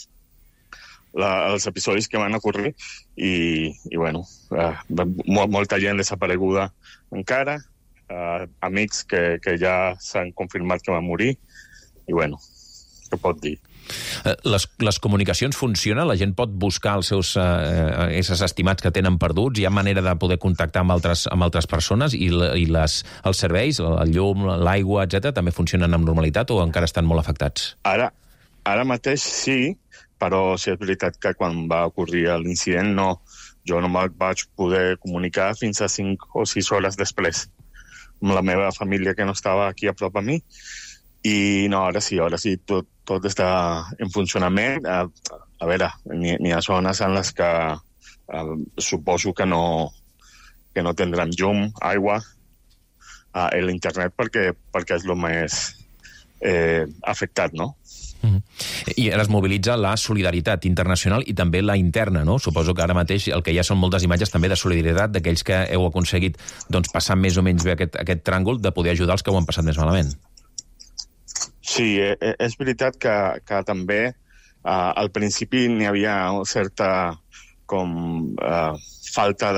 els episodis que van ocorrir i molta gent desapareguda encara, amics que ja s'han confirmat que van morir i què pot dir? Les comunicacions funcionen? La gent pot buscar els seus éssers estimats que tenen perduts? Hi ha manera de poder contactar amb altres persones? I els serveis, el llum, l'aigua, etc., també funcionen amb normalitat o encara estan molt afectats? Ara mateix sí, però sí és veritat que quan va ocorrir l'incident jo no me'l vaig poder comunicar fins a 5 o 6 hores després amb la meva família que no estava aquí a prop a mi. I ara sí, tot està en funcionament. A veure, n'hi ha zones en les que suposo que no tindran llum, aigua, l'internet perquè és el més afectat, no? I ara es mobilitza la solidaritat internacional i també la interna, no? Suposo que ara mateix el que hi ha són moltes imatges també de solidaritat d'aquells que heu aconseguit passar més o menys bé aquest tràngol, de poder ajudar els que ho han passat més malament. Sí, és veritat que també al principi n'hi havia certa falta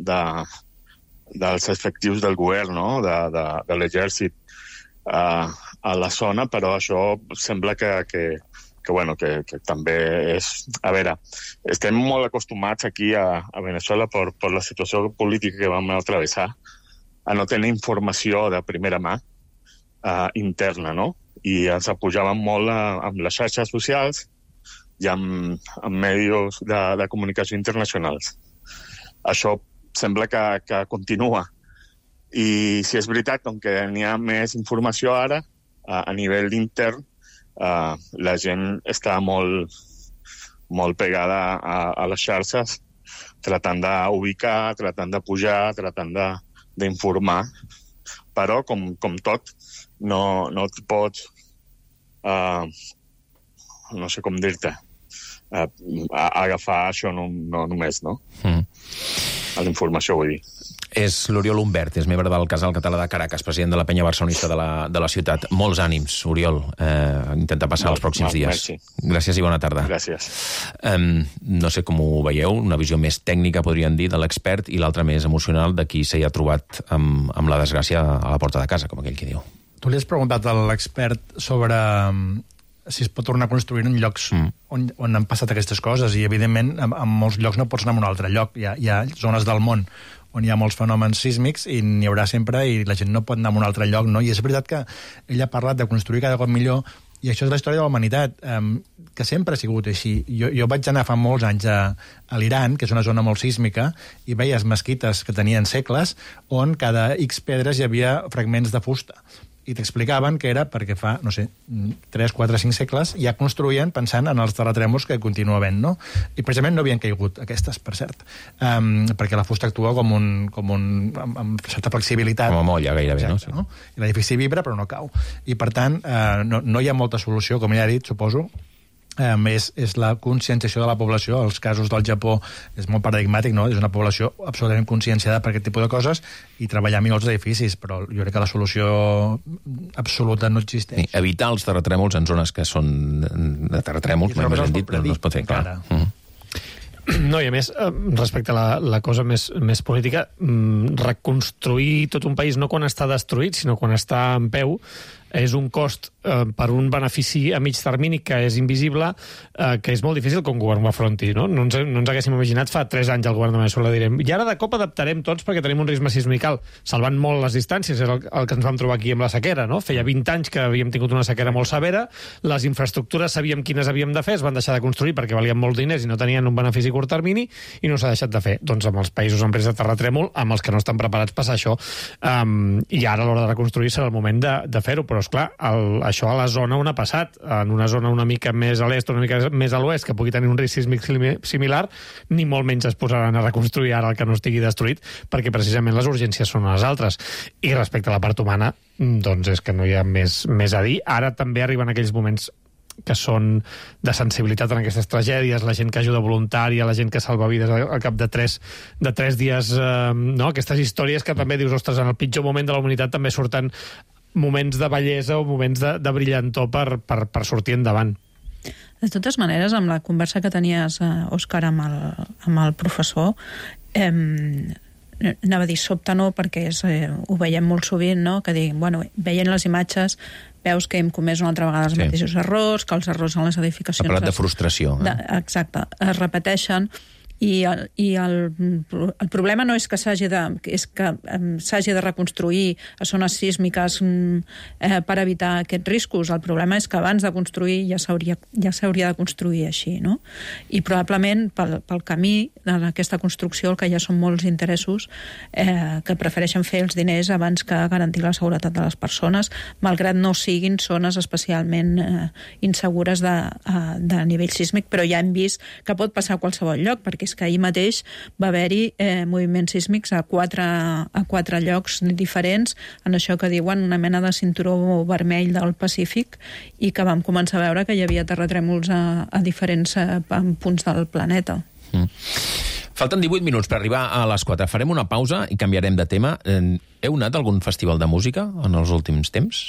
dels efectius del govern, no? De l'exèrcit a la zona, però això sembla que també és... A veure, estem molt acostumats aquí a Venezuela per la situació política que vam travessar a no tenir informació de primera mà interna, no? I ens apujàvem molt amb les xarxes socials i amb medis de comunicació internacionals. Això sembla que continua. I si és veritat que n'hi ha més informació ara, a nivell intern, la gent està molt pegada a les xarxes, tratant d'ubicar, tratant de pujar, tratant d'informar. Però, com tot, no et pots, no sé com dir-te, agafar això només, no? A la informació, vull dir. És l'Oriol Humbert, és membre del Casal Català de Caracas, president de la penya barcelonista de la ciutat. Molts ànims, Oriol. Intenta passar els pròxims dies. Gràcies i bona tarda. Gràcies. No sé com ho veieu, una visió més tècnica, podríem dir, de l'expert, i l'altra més emocional de qui s'hi ha trobat amb la desgràcia a la porta de casa, com aquell qui diu. Tu li has preguntat a l'expert sobre si es pot tornar a construir en llocs on han passat aquestes coses, i evidentment en molts llocs no pots anar a un altre lloc. Hi ha zones del món on hi ha molts fenòmens sísmics i n'hi haurà sempre, i la gent no pot anar a un altre lloc, no? I és veritat que ell ha parlat de construir cada cop millor, i això és la història de la humanitat, que sempre ha sigut així. Jo vaig anar fa molts anys a l'Iran, que és una zona molt sísmica, i veies mesquites que tenien segles on cada X pedres hi havia fragments de fusta. I t'explicaven que era perquè fa, no sé, 3, 4, 5 segles ja construïen pensant en els terratrèmols que continua havent, no? I precisament no havien caigut aquestes, per cert, perquè la fusta actua amb certa flexibilitat. Com a molla, gairebé, exacte, no? I l'edifici vibra, però no cau. I, per tant, no hi ha molta solució, com ja he dit, suposo, és la conscienciació de la població. Els casos del Japó és molt paradigmàtic, no? És una població absolutament conscienciada per aquest tipus de coses i treballar millor els edificis, però jo crec que la solució absoluta no existeix. Sí, evitar els terratrèmols en zones que són de terratrèmols, mai més ben dit, però no es pot fer, clar. No, i a més, respecte a la cosa més política, reconstruir tot un país no quan està destruït, sinó quan està en peu, és un cost per un benefici a mig termini que és invisible, que és molt difícil que un govern ho afronti, no? No ens haguéssim imaginat fa 3 anys el govern de Veneçuela, direm, i ara de cop adaptarem tots perquè tenim un risc sismical, salvant molt les distàncies, és el que ens vam trobar aquí amb la sequera, no? Feia 20 anys que havíem tingut una sequera molt severa, les infraestructures sabíem quines havíem de fer, es van deixar de construir perquè valien molts diners i no tenien un benefici a curt termini, i no s'ha deixat de fer. Doncs amb els països en risc de terratrèmol, amb els que no estan preparats passa això, i ara a l'hora de reconstruir serà el moment de fer-ho, però esclar, això a la zona on ha passat, en una zona una mica més a l'est, una mica més a l'oest, que pugui tenir un risc sísmic similar, ni molt menys es posaran a reconstruir ara el que no estigui destruït, perquè precisament les urgències són les altres. I respecte a la part humana, doncs és que no hi ha més a dir. Ara també arriben aquells moments que són de sensibilitat en aquestes tragèdies, la gent que ajuda voluntària, la gent que salva vides al cap de 3 dies, no? Aquestes històries que també dius, ostres, en el pitjor moment de la humanitat també surten moments de bellesa o moments de brillantor per sortir endavant. De totes maneres, amb la conversa que tenies, Òscar, amb el professor, anava a dir sobte no, perquè ho veiem molt sovint, no? Que dic, bueno, veient les imatges veus que hem comès una altra vegada els mateixos errors, que els errors en les edificacions... Ha parlat de frustració. Exacte, es repeteixen. I el problema no és que s'hagi de reconstruir a zones sísmiques per evitar aquests riscos. El problema és que abans de construir ja s'hauria de construir així, no? I probablement pel camí d'aquesta construcció el que ja són molts interessos que prefereixen fer els diners abans que garantir la seguretat de les persones, malgrat no siguin zones especialment insegures de nivell sísmic, però ja hem vist que pot passar a qualsevol lloc, perquè és que ahir mateix va haver-hi moviments sísmics a quatre llocs diferents, en això que diuen una mena de cinturó vermell del Pacífic, i que vam començar a veure que hi havia terratrèmols a diferents punts del planeta. Falten 18 minuts per arribar a les 4. Farem una pausa i canviarem de tema. Heu anat a algun festival de música en els últims temps?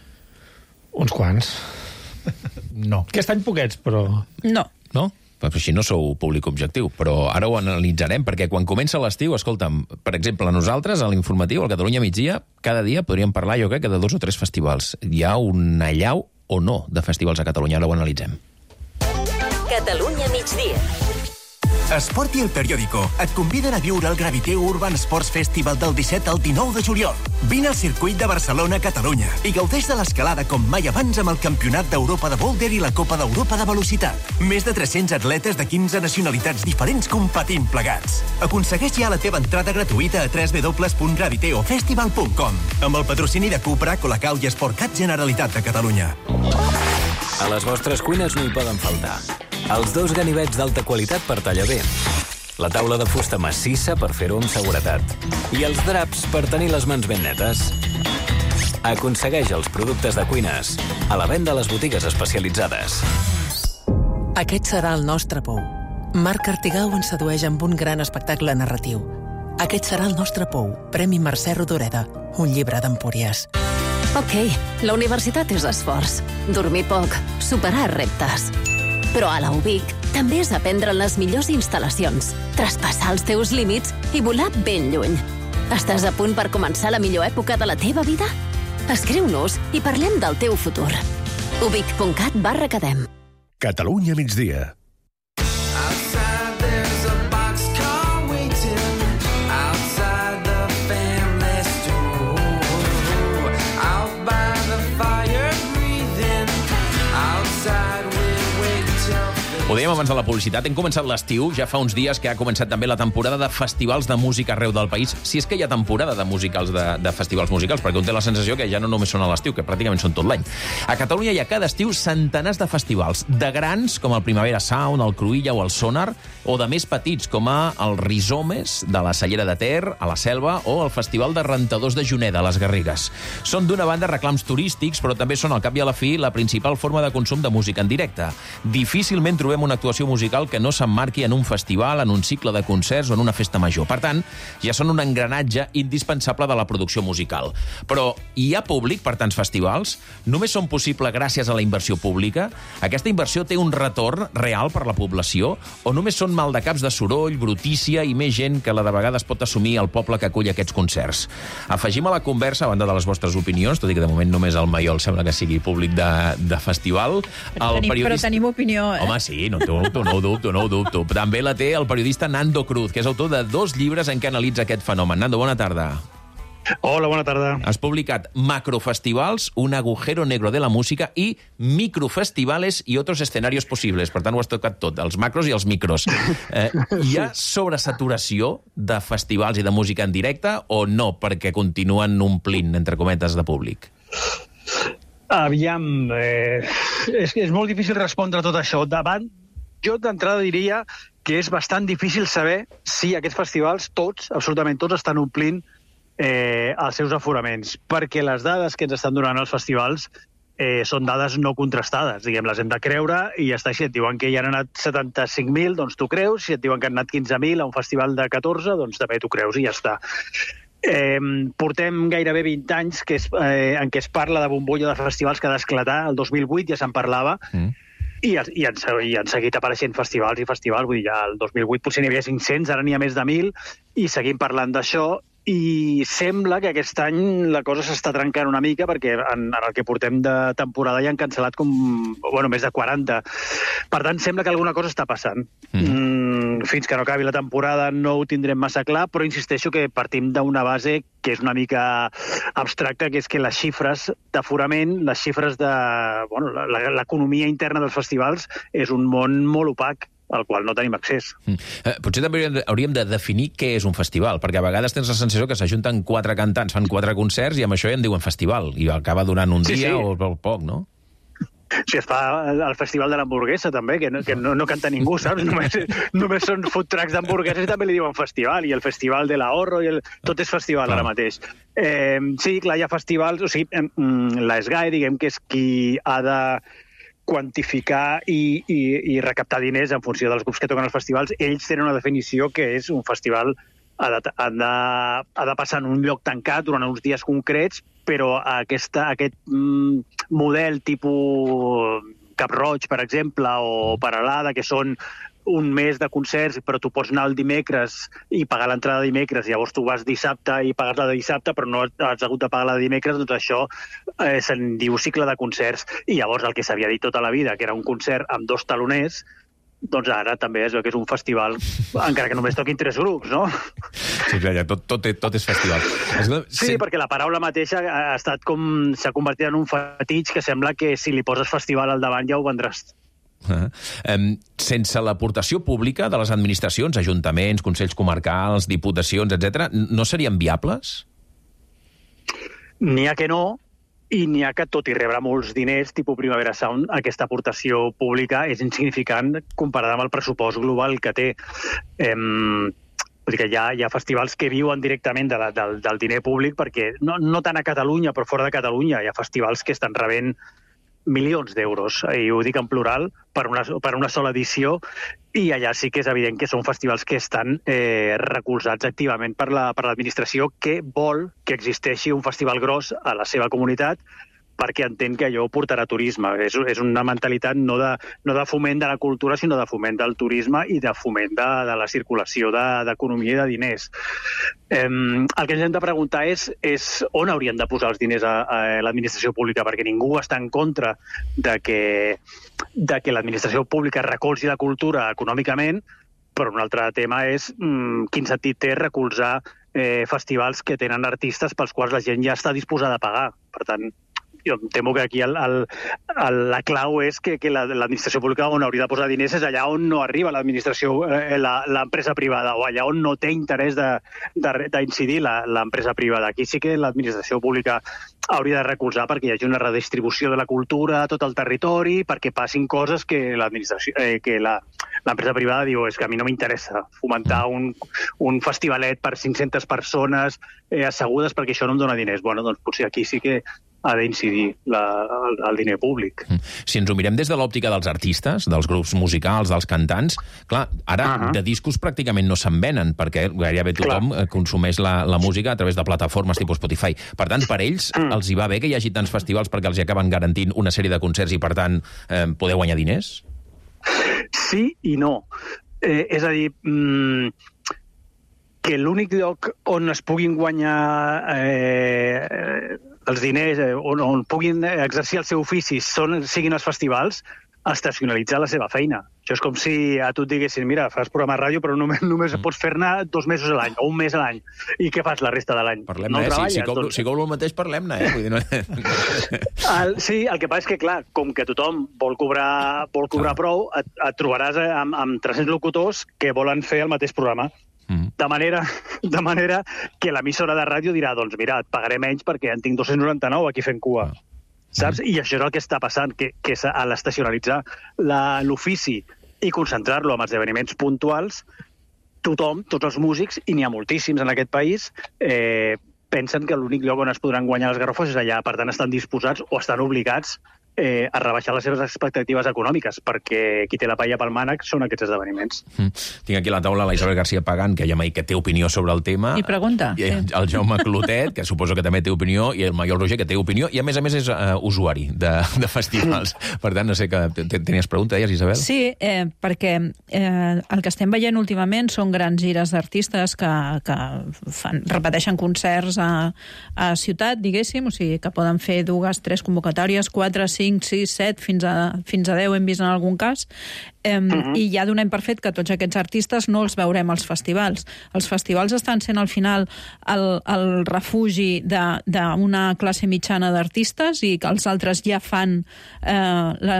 Uns quants. No. Aquest any poquets, però... No. No? Però així no sou públic objectiu, però ara ho analitzarem, perquè quan comença l'estiu, escolta'm, per exemple, nosaltres, a l'informatiu, al Catalunya Migdia, cada dia podríem parlar, jo crec, de 2 o 3 festivals. Hi ha un allau o no de festivals a Catalunya, ara ho analitzem. Catalunya Migdia. Esport i El Periódico et conviden a viure el Gravité Urban Sports Festival del 17 al 19 de juliol. Vine al circuit de Barcelona, Catalunya, i gaudeix de l'escalada com mai abans amb el Campionat d'Europa de Boulder i la Copa d'Europa de Velocitat. Més de 300 atletes de 15 nacionalitats diferents competint plegats. Aconsegueix ja la teva entrada gratuïta a www.graviteofestival.com amb el patrocini de Cupra, Colacau i Sportcat Generalitat de Catalunya. A les vostres cuines no hi poden faltar els 2 ganivets d'alta qualitat per tallar bé, la taula de fusta massissa per fer-ho amb seguretat i els draps per tenir les mans ben netes. Aconsegueix els productes de cuines a la venda a les botigues especialitzades. Aquest serà el nostre pou. Marc Artigau ens sedueix amb un gran espectacle narratiu. Aquest serà el nostre pou. Premi Mercè Rodoreda. Un llibre d'Empúries. Ok, la universitat és esforç. Dormir poc, superar reptes. Però a la UBIC també és aprendre en les millors instal·lacions, traspassar els teus límits i volar ben lluny. Estàs a punt per començar la millor època de la teva vida? Escriu-nos i parlem del teu futur. ubic.cat/academ. Catalunya Migdia. Ho dèiem abans de la publicitat, hem començat l'estiu, ja fa uns dies que ha començat també la temporada de festivals de música arreu del país, si és que hi ha temporada de festivals musicals, perquè un té la sensació que ja no només són a l'estiu, que pràcticament són tot l'any. A Catalunya hi ha cada estiu centenars de festivals, de grans, com el Primavera Sound, el Cruïlla o el Sonar, o de més petits, com el Rizomes, de la Cellera de Ter, a la Selva, o el Festival de Rentadors de Juneda, a les Garrigues. Són d'una banda reclams turístics, però també són, al cap i a la fi, la principal forma de consum de música en directe. Difícilment trobem una actuació musical que no s'emmarqui en un festival, en un cicle de concerts o en una festa major. Per tant, ja són un engranatge indispensable de la producció musical. Però hi ha públic per tants festivals? Només són possibles gràcies a la inversió pública? Aquesta inversió té un retorn real per la població? O només són maldecaps de soroll, brutícia i més gent que la de vegades pot assumir el poble que acull aquests concerts? Afegim a la conversa, a banda de les vostres opinions, tot i que de moment només el Maiol sembla que sigui públic de festival, Però tenim opinió, eh? Home, sí, no ho dubto. També la té el periodista Nando Cruz, que és autor de 2 llibres en què analitza aquest fenomen. Nando, bona tarda. Hola, bona tarda. Has publicat Macrofestivals, un agujero negro de la música i Microfestivales i otros escenarios posibles. Per tant, ho has tocat tot, els macros i els micros. Hi ha sobresaturació de festivals i de música en directe o no, perquè continuen omplint, entre cometes, de públic? Aviam, és molt difícil respondre a tot això. Jo d'entrada diria que és bastant difícil saber si aquests festivals, tots, absolutament tots, estan omplint els seus aforaments, perquè les dades que ens estan donant els festivals són dades no contrastades, diguem, les hem de creure i ja està. Si et diuen que hi han anat 75.000, doncs tu creus, si et diuen que han anat 15.000 a un festival de 14, doncs també tu creus i ja està. Portem gairebé 20 anys en què es parla de bombolla de festivals que ha d'esclatar. El 2008 ja se'n parlava i han seguit apareixent festivals i festivals. Vull dir, ja el 2008 potser n'hi havia 500, ara n'hi ha més de 1.000 i seguim parlant d'això. I sembla que aquest any la cosa s'està trencant una mica perquè en el que portem de temporada ja han cancel·lat més de 40. Per tant, sembla que alguna cosa està passant. Fins que no acabi la temporada no ho tindrem massa clar, però insisteixo que partim d'una base que és una mica abstracta, que és que les xifres d'aforament, les xifres de l'economia interna dels festivals és un món molt opac al qual no tenim accés. Potser també hauríem de definir què és un festival, perquè a vegades tens la sensació que s'ajunten 4 cantants, fan 4 concerts i amb això ja en diuen festival, i acaba durant un dia o poc, no? Sí, es fa el festival de l'hamburguesa, també, que no canta ningú, saps? Només són food trucks d'hamburgueses i també li diuen festival, i el festival de l'ahorro, tot és festival ara mateix. Sí, clar, hi ha festivals, o sigui, l'ESGAE, diguem que és qui ha de quantificar i recaptar diners en funció dels grups que toquen els festivals. Ells tenen una definició que és un festival ha de passar en un lloc tancat durant uns dies concrets, però aquest model tipus Cap Roig, per exemple, o Paralada, que són un mes de concerts, però tu pots anar el dimecres i pagar l'entrada dimecres, llavors tu vas dissabte i pagues la de dissabte, però no has hagut de pagar la de dimecres, doncs això se'n diu cicle de concerts. I llavors el que s'havia dit tota la vida, que era un concert amb 2 taloners, doncs ara també es veu que és un festival, encara que només toquin 3 grups, no? Sí, clar, ja tot és festival. Sí, perquè la paraula mateixa s'ha convertit en un fetitx que sembla que si li poses festival al davant ja ho vendràs. Sense l'aportació pública de les administracions, ajuntaments, consells comarcals, diputacions, etc., no serien viables? N'hi ha que no, i n'hi ha que, tot i rebre molts diners, tipus Primavera Sound, aquesta aportació pública és insignificant comparada amb el pressupost global que té. Vull dir que hi ha festivals que viuen directament del diner públic, perquè no tant a Catalunya, però fora de Catalunya hi ha festivals que estan rebent milions d'euros, i ho dic en plural, per una sola edició, i allà sí que és evident que són festivals que estan recolzats activament per l'administració, que vol que existeixi un festival gros a la seva comunitat, perquè entén que allò portarà turisme. És una mentalitat no de foment de la cultura, sinó de foment del turisme i de foment de la circulació d'economia i de diners. El que ens hem de preguntar és on haurien de posar els diners a l'administració pública, perquè ningú està en contra de que l'administració pública recolzi la cultura econòmicament, però un altre tema és quin sentit té recolzar festivals que tenen artistes pels quals la gent ja està disposada a pagar. Per tant, jo em temo que aquí la clau és que l'administració pública on hauria de posar diners és allà on no arriba l'administració, l'empresa privada, o allà on no té interès d'incidir l'empresa privada. Aquí sí que l'administració pública hauria de recolzar perquè hi hagi una redistribució de la cultura a tot el territori, perquè passin coses que l'empresa privada diu és que a mi no m'interessa fomentar un festivalet per 500 persones assegudes perquè això no em dona diners. Bueno, doncs potser aquí sí que ha d'incidir el diner públic. Si ens ho mirem des de l'òptica dels artistes, dels grups musicals, dels cantants, clar, ara de discos pràcticament no se'n venen, perquè gairebé tothom consumeix la música a través de plataformes tipus Spotify. Per tant, per ells els hi va bé que hi hagi tants festivals perquè els hi acaben garantint una sèrie de concerts i, per tant, poder guanyar diners? Sí i no. És a dir, que l'únic lloc on es puguin guanyar els diners, on puguin exercir el seu ofici, siguin els festivals, estacionalitzar la seva feina. Això és com si a tu et diguessin, mira, fas programa de ràdio, però només pots fer-ne 2 mesos a l'any, o 1 mes a l'any. I què fas la resta de l'any? Parlem-ne, si cobro el mateix, parlem-ne, Sí, el que passa és que, clar, com que tothom vol cobrar prou, et trobaràs amb 300 locutors que volen fer el mateix programa. De manera que l'emissora de ràdio dirà, doncs mira, et pagaré menys perquè en tinc 299 aquí fent cua. Saps? I això és el que està passant, que a l'estacionalitzar l'ofici i concentrar-lo en esdeveniments puntuals, tothom, tots els músics, i n'hi ha moltíssims en aquest país, pensen que l'únic lloc on es podran guanyar les garrofes és allà. Per tant, estan disposats o estan obligats a rebaixar les seves expectatives econòmiques, perquè qui té la paella pel mànec són aquests esdeveniments. Tinc aquí a la taula la Isabel García Pagán, que ja m'ha dit que té opinió sobre el tema. I pregunta. El Jaume Clotet, que suposo que també té opinió, i el Maiol Roger, que té opinió, i a més és usuari de festivals. Per tant, no sé, tenies pregunta, deies, Isabel? Sí, perquè el que estem veient últimament són grans gires d'artistes que repeteixen concerts a ciutat, diguéssim, o sigui, que poden fer 2, 3 convocatòries, 4, 5, 6, 7, fins a 10 hem vist en algun cas, i ja donem per fet que tots aquests artistes no els veurem als festivals. Els festivals estan sent al final el refugi d'una classe mitjana d'artistes i que els altres ja fan la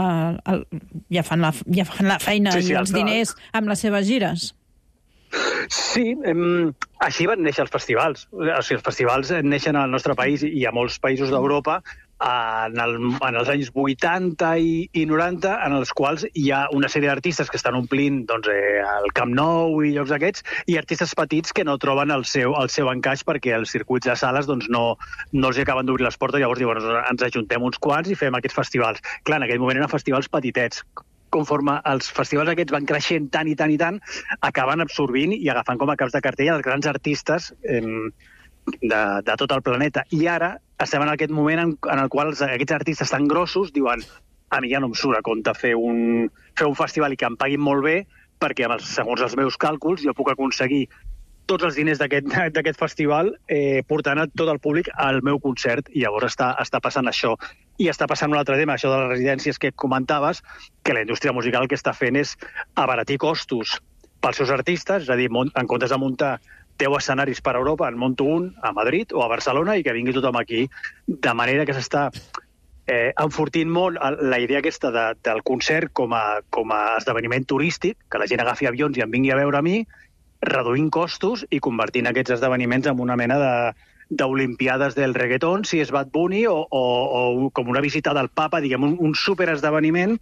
feina i els diners amb les seves gires. Sí, així van néixer els festivals. O sigui, els festivals neixen al nostre país i a molts països d'Europa en els anys 80 i 90, en els quals hi ha una sèrie d'artistes que estan omplint el Camp Nou i llocs d'aquests, i artistes petits que no troben el seu encaix perquè els circuits de sales no els acaben d'obrir les portes. Llavors diuen, ens ajuntem uns quants i fem aquests festivals. Clar, en aquell moment eren festivals petitets. Conforme els festivals aquests van creixent tant i tant i tant, acaben absorbint i agafant com a caps de cartell els grans artistes de tot el planeta. I ara estem en aquest moment en el qual aquests artistes tan grossos diuen, a mi ja no em surt a compte fer un festival i que em paguin molt bé, perquè segons els meus càlculs jo puc aconseguir tots els diners d'aquest festival portant a tot el públic al meu concert. I llavors està passant això. I està passant un altre tema, això de les residències que comentaves, que la indústria musical el que està fent és abaratir costos pels seus artistes, és a dir, en comptes de muntar 10 escenaris per Europa, en monto un a Madrid o a Barcelona i que vingui tothom aquí. De manera que s'està enfortint molt la idea aquesta del concert com a esdeveniment turístic, que la gent agafi avions i em vingui a veure a mi, reduint costos i convertint aquests esdeveniments en una mena d'olimpiades del reggaeton, si és Bad Bunny, o com una visita del Papa, diguem, un superesdeveniment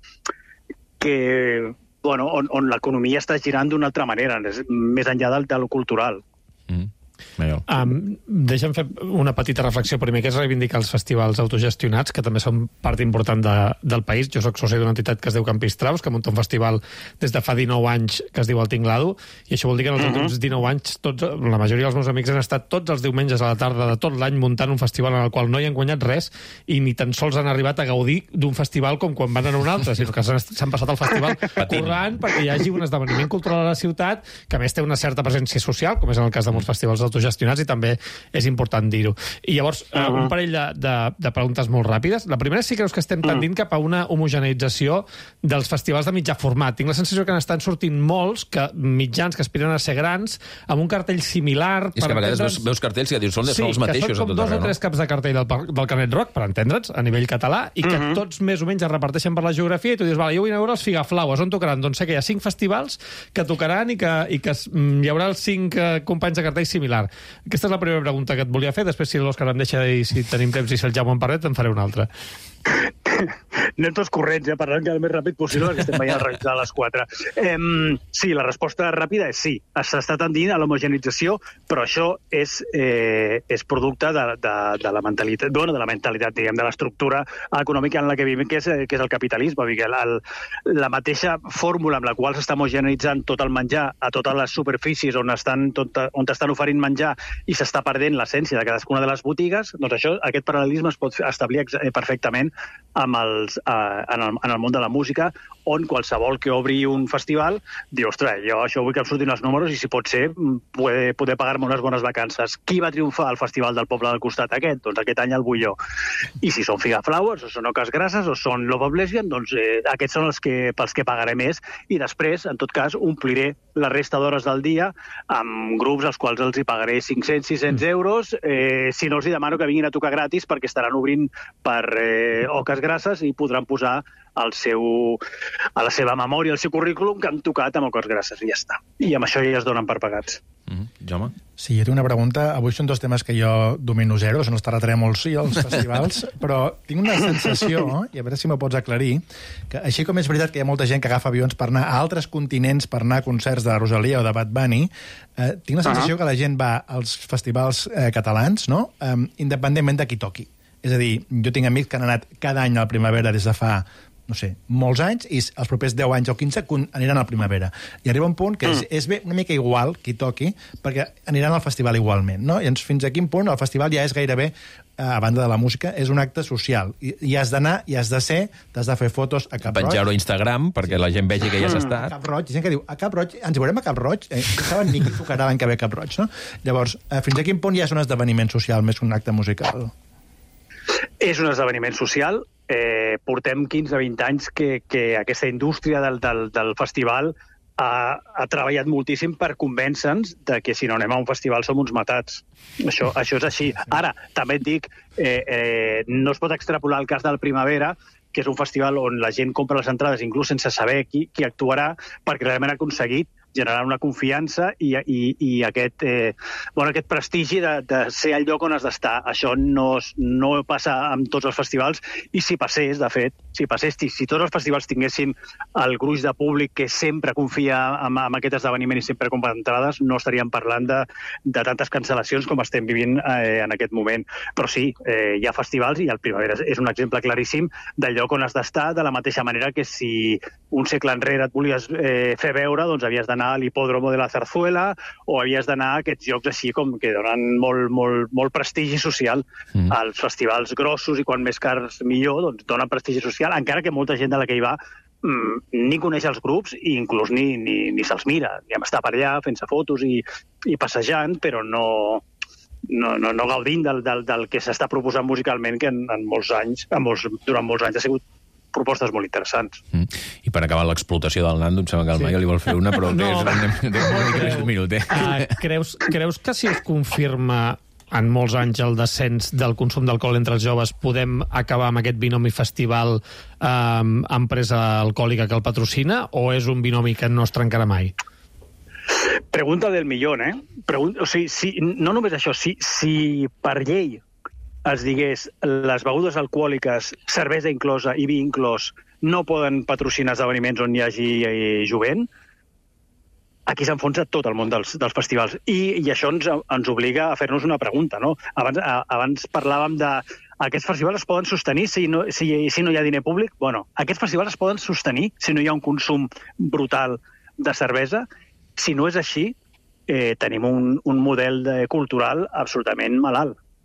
on l'economia està girant d'una altra manera, més enllà del cultural. Deixa'm fer una petita reflexió primer, que és reivindicar els festivals autogestionats, que també són part important del país. Jo soc soci d'una entitat que es diu Campistraus, que munta un festival des de fa 19 anys que es diu El Tinglado, i això vol dir que en els últims 19 anys la majoria dels meus amics han estat tots els diumenges a la tarda de tot l'any muntant un festival en el qual no hi han guanyat res i ni tan sols han arribat a gaudir d'un festival com quan van anar a un altre, sinó que s'han passat el festival currant perquè hi hagi un esdeveniment cultural a la ciutat que a més té una certa presència social, com és en el cas de molts festivals autogestionats, i també és important dir-ho. I llavors, un parell de preguntes molt ràpides. La primera, si creus que estem tendint cap a una homogeneïtzació dels festivals de mitjà format. Tinc la sensació que n'estan sortint molts mitjans que aspiren a ser grans, amb un cartell similar... És que a vegades veus cartells que dius són els mateixos. Sí, que són com 2 o 3 caps de cartell del Canet Rock, per entendre'ns, a nivell català, i que tots més o menys es reparteixen per la geografia, i tu dius, vale, jo vull anar a veure els Figaflaues, on tocaran? Doncs sé que hi ha 5 festivals que tocaran i que hi haurà els 5 companys de cartell similar. Aquesta és la primera pregunta que et volia fer. Després, si l'Òscar em deixa i si tenim temps i si el Jaume en parlet, en faré una altra. Anem tots corrents, parlant el més ràpid possible, perquè estem veient realitzar a les 4. Sí, la resposta ràpida és sí. S'està tendint a l'homogenització, però això és producte de la mentalitat, diguem, de l'estructura econòmica en la que vivim, que és el capitalisme. La mateixa fórmula amb la qual s'està homogeneitzant tot el menjar a totes les superfícies on estan oferint menjar i s'està perdent l'essència de cadascuna de les botigues, doncs aquest paral·lelisme es pot establir perfectament en el món de la música, on qualsevol que obri un festival diu, ostres, jo això vull que em surtin els números i si pot ser poder pagar-me unes bones vacances. Qui va triomfar al festival del poble del costat aquest? Doncs aquest any el vull jo. I si són Figaflaues, o són Oques Grasses, o són Love of Lesbian, doncs aquests són pels que pagaré més, i després, en tot cas, ompliré la resta d'hores del dia amb grups als quals els hi pagaré 500-600 euros, si no els hi demano que vinguin a tocar gratis perquè estaran obrint per Oques Grasses i podran posar a la seva memòria, al seu currículum, que han tocat amb Oques Grasses, i ja està. I amb això ja es donen per pagats. Jaume? Sí, jo tinc una pregunta. Avui són 2 temes que jo domino zero, són els terratrèmols i els festivals, però tinc una sensació, i a veure si m'ho pots aclarir, que així com és veritat que hi ha molta gent que agafa avions per anar a altres continents, per anar a concerts de Rosalia o de Bad Bunny, tinc la sensació que la gent va als festivals catalans, no?, independentment de qui toqui. És a dir, jo tinc amics que han anat cada any a la primavera des de fa, no sé, molts anys, i els propers 10 anys o 15 aniran a la primavera. I arriba un punt que és bé una mica igual qui toqui, perquè aniran al festival igualment, no? I fins a quin punt el festival ja és gairebé, a banda de la música, és un acte social. I has d'anar, i has de ser, t'has de fer fotos a Cap Roig. Penjar-ho a Instagram, perquè la gent vegi que ja has estat. A Cap Roig, gent que diu, a Cap Roig, ens veurem a Cap Roig? Saben ni qui tocarà l'any que ve a Cap Roig, no? Llavors, fins a quin punt ja és un esdeveniment social més que un acte musical? És un esdeveniment social. Portem 15-20 anys que aquesta indústria del festival ha treballat moltíssim per convèncer-nos de que si no anem a un festival som uns matats. Això és així. Ara, també et dic, no es pot extrapolar el cas del Primavera, que és un festival on la gent compra les entrades inclús sense saber qui actuarà, perquè realment ha aconseguit generar una confiança i aquest prestigi de ser el lloc on has d'estar. Això no passa amb tots els festivals, i si passés, de fet, si tots els festivals tinguessin el gruix de públic que sempre confia en aquest esdeveniment i sempre compra entrades, no estaríem parlant de tantes cancel·lacions com estem vivint en aquest moment. Però sí, hi ha festivals, i el Primavera és un exemple claríssim del lloc on has d'estar, de la mateixa manera que si un segle enrere et volies fer veure, doncs havies d'anar a l'hipòdromo de la Zarzuela, o havies d'anar a aquests llocs així com que donen molt prestigi social. Els festivals grossos, i quan més cars millor, doncs donen prestigi social, encara que molta gent de la que hi va ni coneix els grups i inclús ni se'ls mira. Diguem, està per allà fent-se fotos i passejant, però no gaudint del que s'està proposant musicalment, que durant molts anys ha sigut propostes molt interessants. I per acabar l'explotació del Nando, em sembla que el Maio li vol fer una, però un minut. Creus que si es confirma en molts anys el descens del consum d'alcohol entre els joves, podem acabar amb aquest binomi festival empresa alcohòlica que el patrocina, o és un binomi que no es trencarà mai? Pregunta del millón, no només això, si per llei es digués les begudes alcohòliques, cervesa inclosa i vi inclòs, no poden patrocinar esdeveniments on hi hagi jovent, aquí s'enfonsa tot el món dels festivals. I això ens obliga a fer-nos una pregunta, no? Abans parlàvem de aquests festivals es poden sostenir si no hi ha diner públic? Bueno, aquests festivals es poden sostenir si no hi ha un consum brutal de cervesa? Si no és així, tenim un model cultural absolutament malalt.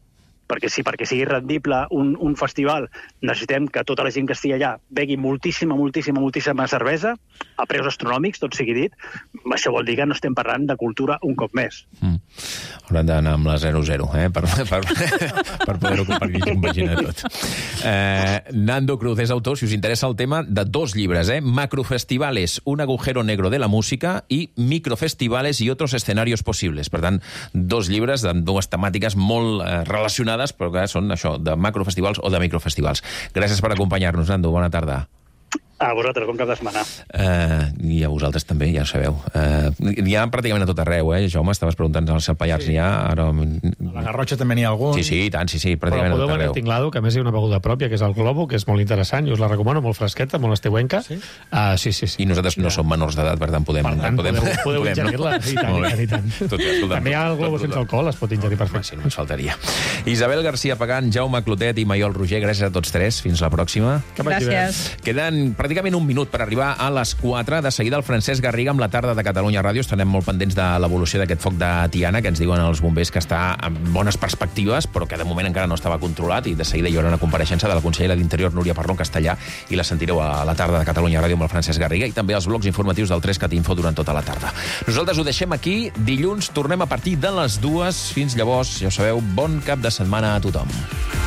perquè sí, perquè sigui rendible un festival, necessitem que tota la gent que estigui allà begui moltíssima cervesa, a preus astronòmics, tot sigui dit. Això vol dir que no estem parlant de cultura un cop més. Hauran d'anar amb la 0-0, per poder-ho compaginar tot. Nando Cruz és autor, si us interessa el tema, de 2 llibres, Macrofestivales, un agujero negro de la música, i Microfestivales y otros escenarios posibles. Per tant, 2 llibres de 2 temàtiques molt relacionades, però que són això, de macrofestivals o de microfestivals. Gràcies per acompanyar-nos, Nando. Bona tarda. A vosaltres, bon cap de setmana. I a vosaltres també, ja ho sabeu. N'hi ha pràcticament a tot arreu, Jaume, estaves preguntant als Pallars, n'hi ha... Ara... A la Garrotxa també n'hi ha algun. Sí, tant, pràcticament a tot arreu. Però podeu anar a Tinglado, que a més hi ha una beguda pròpia, que és el Globo, que és molt interessant, i us la recomano, molt fresqueta, molt estiuenca. Sí? Sí. I nosaltres no som menors d'edat, per tant, podeu ingerir-la. I tant. També hi ha el Globo sense alcohol, es pot ingerir perfecte. Sí, no ens faltaria. Isabel García Pagán, Jaume Clotet i Maiol Roger, gràcies a tots 3. Fins la pròxima. Gràcies. Queden pràcticament un minut per arribar a les 4. De seguida el Francesc Garriga amb la tarda de Catalunya Ràdio. Estarem molt pendents de l'evolució d'aquest foc de Tiana, que ens diuen els bombers que està amb bones perspectives, però que de moment encara no estava controlat, i de seguida hi haurà una compareixença de la consellera d'Interior, Núria Parlon Castellà, i la sentireu a la tarda de Catalunya Ràdio amb el Francesc Garriga, i també els blocs informatius del 3 Catinfo durant tota la tarda. Nosaltres ho deixem aquí. Dilluns tornem a partir de les 2. Fins llavors, ja ho sabeu, bon cap de setmana a tothom.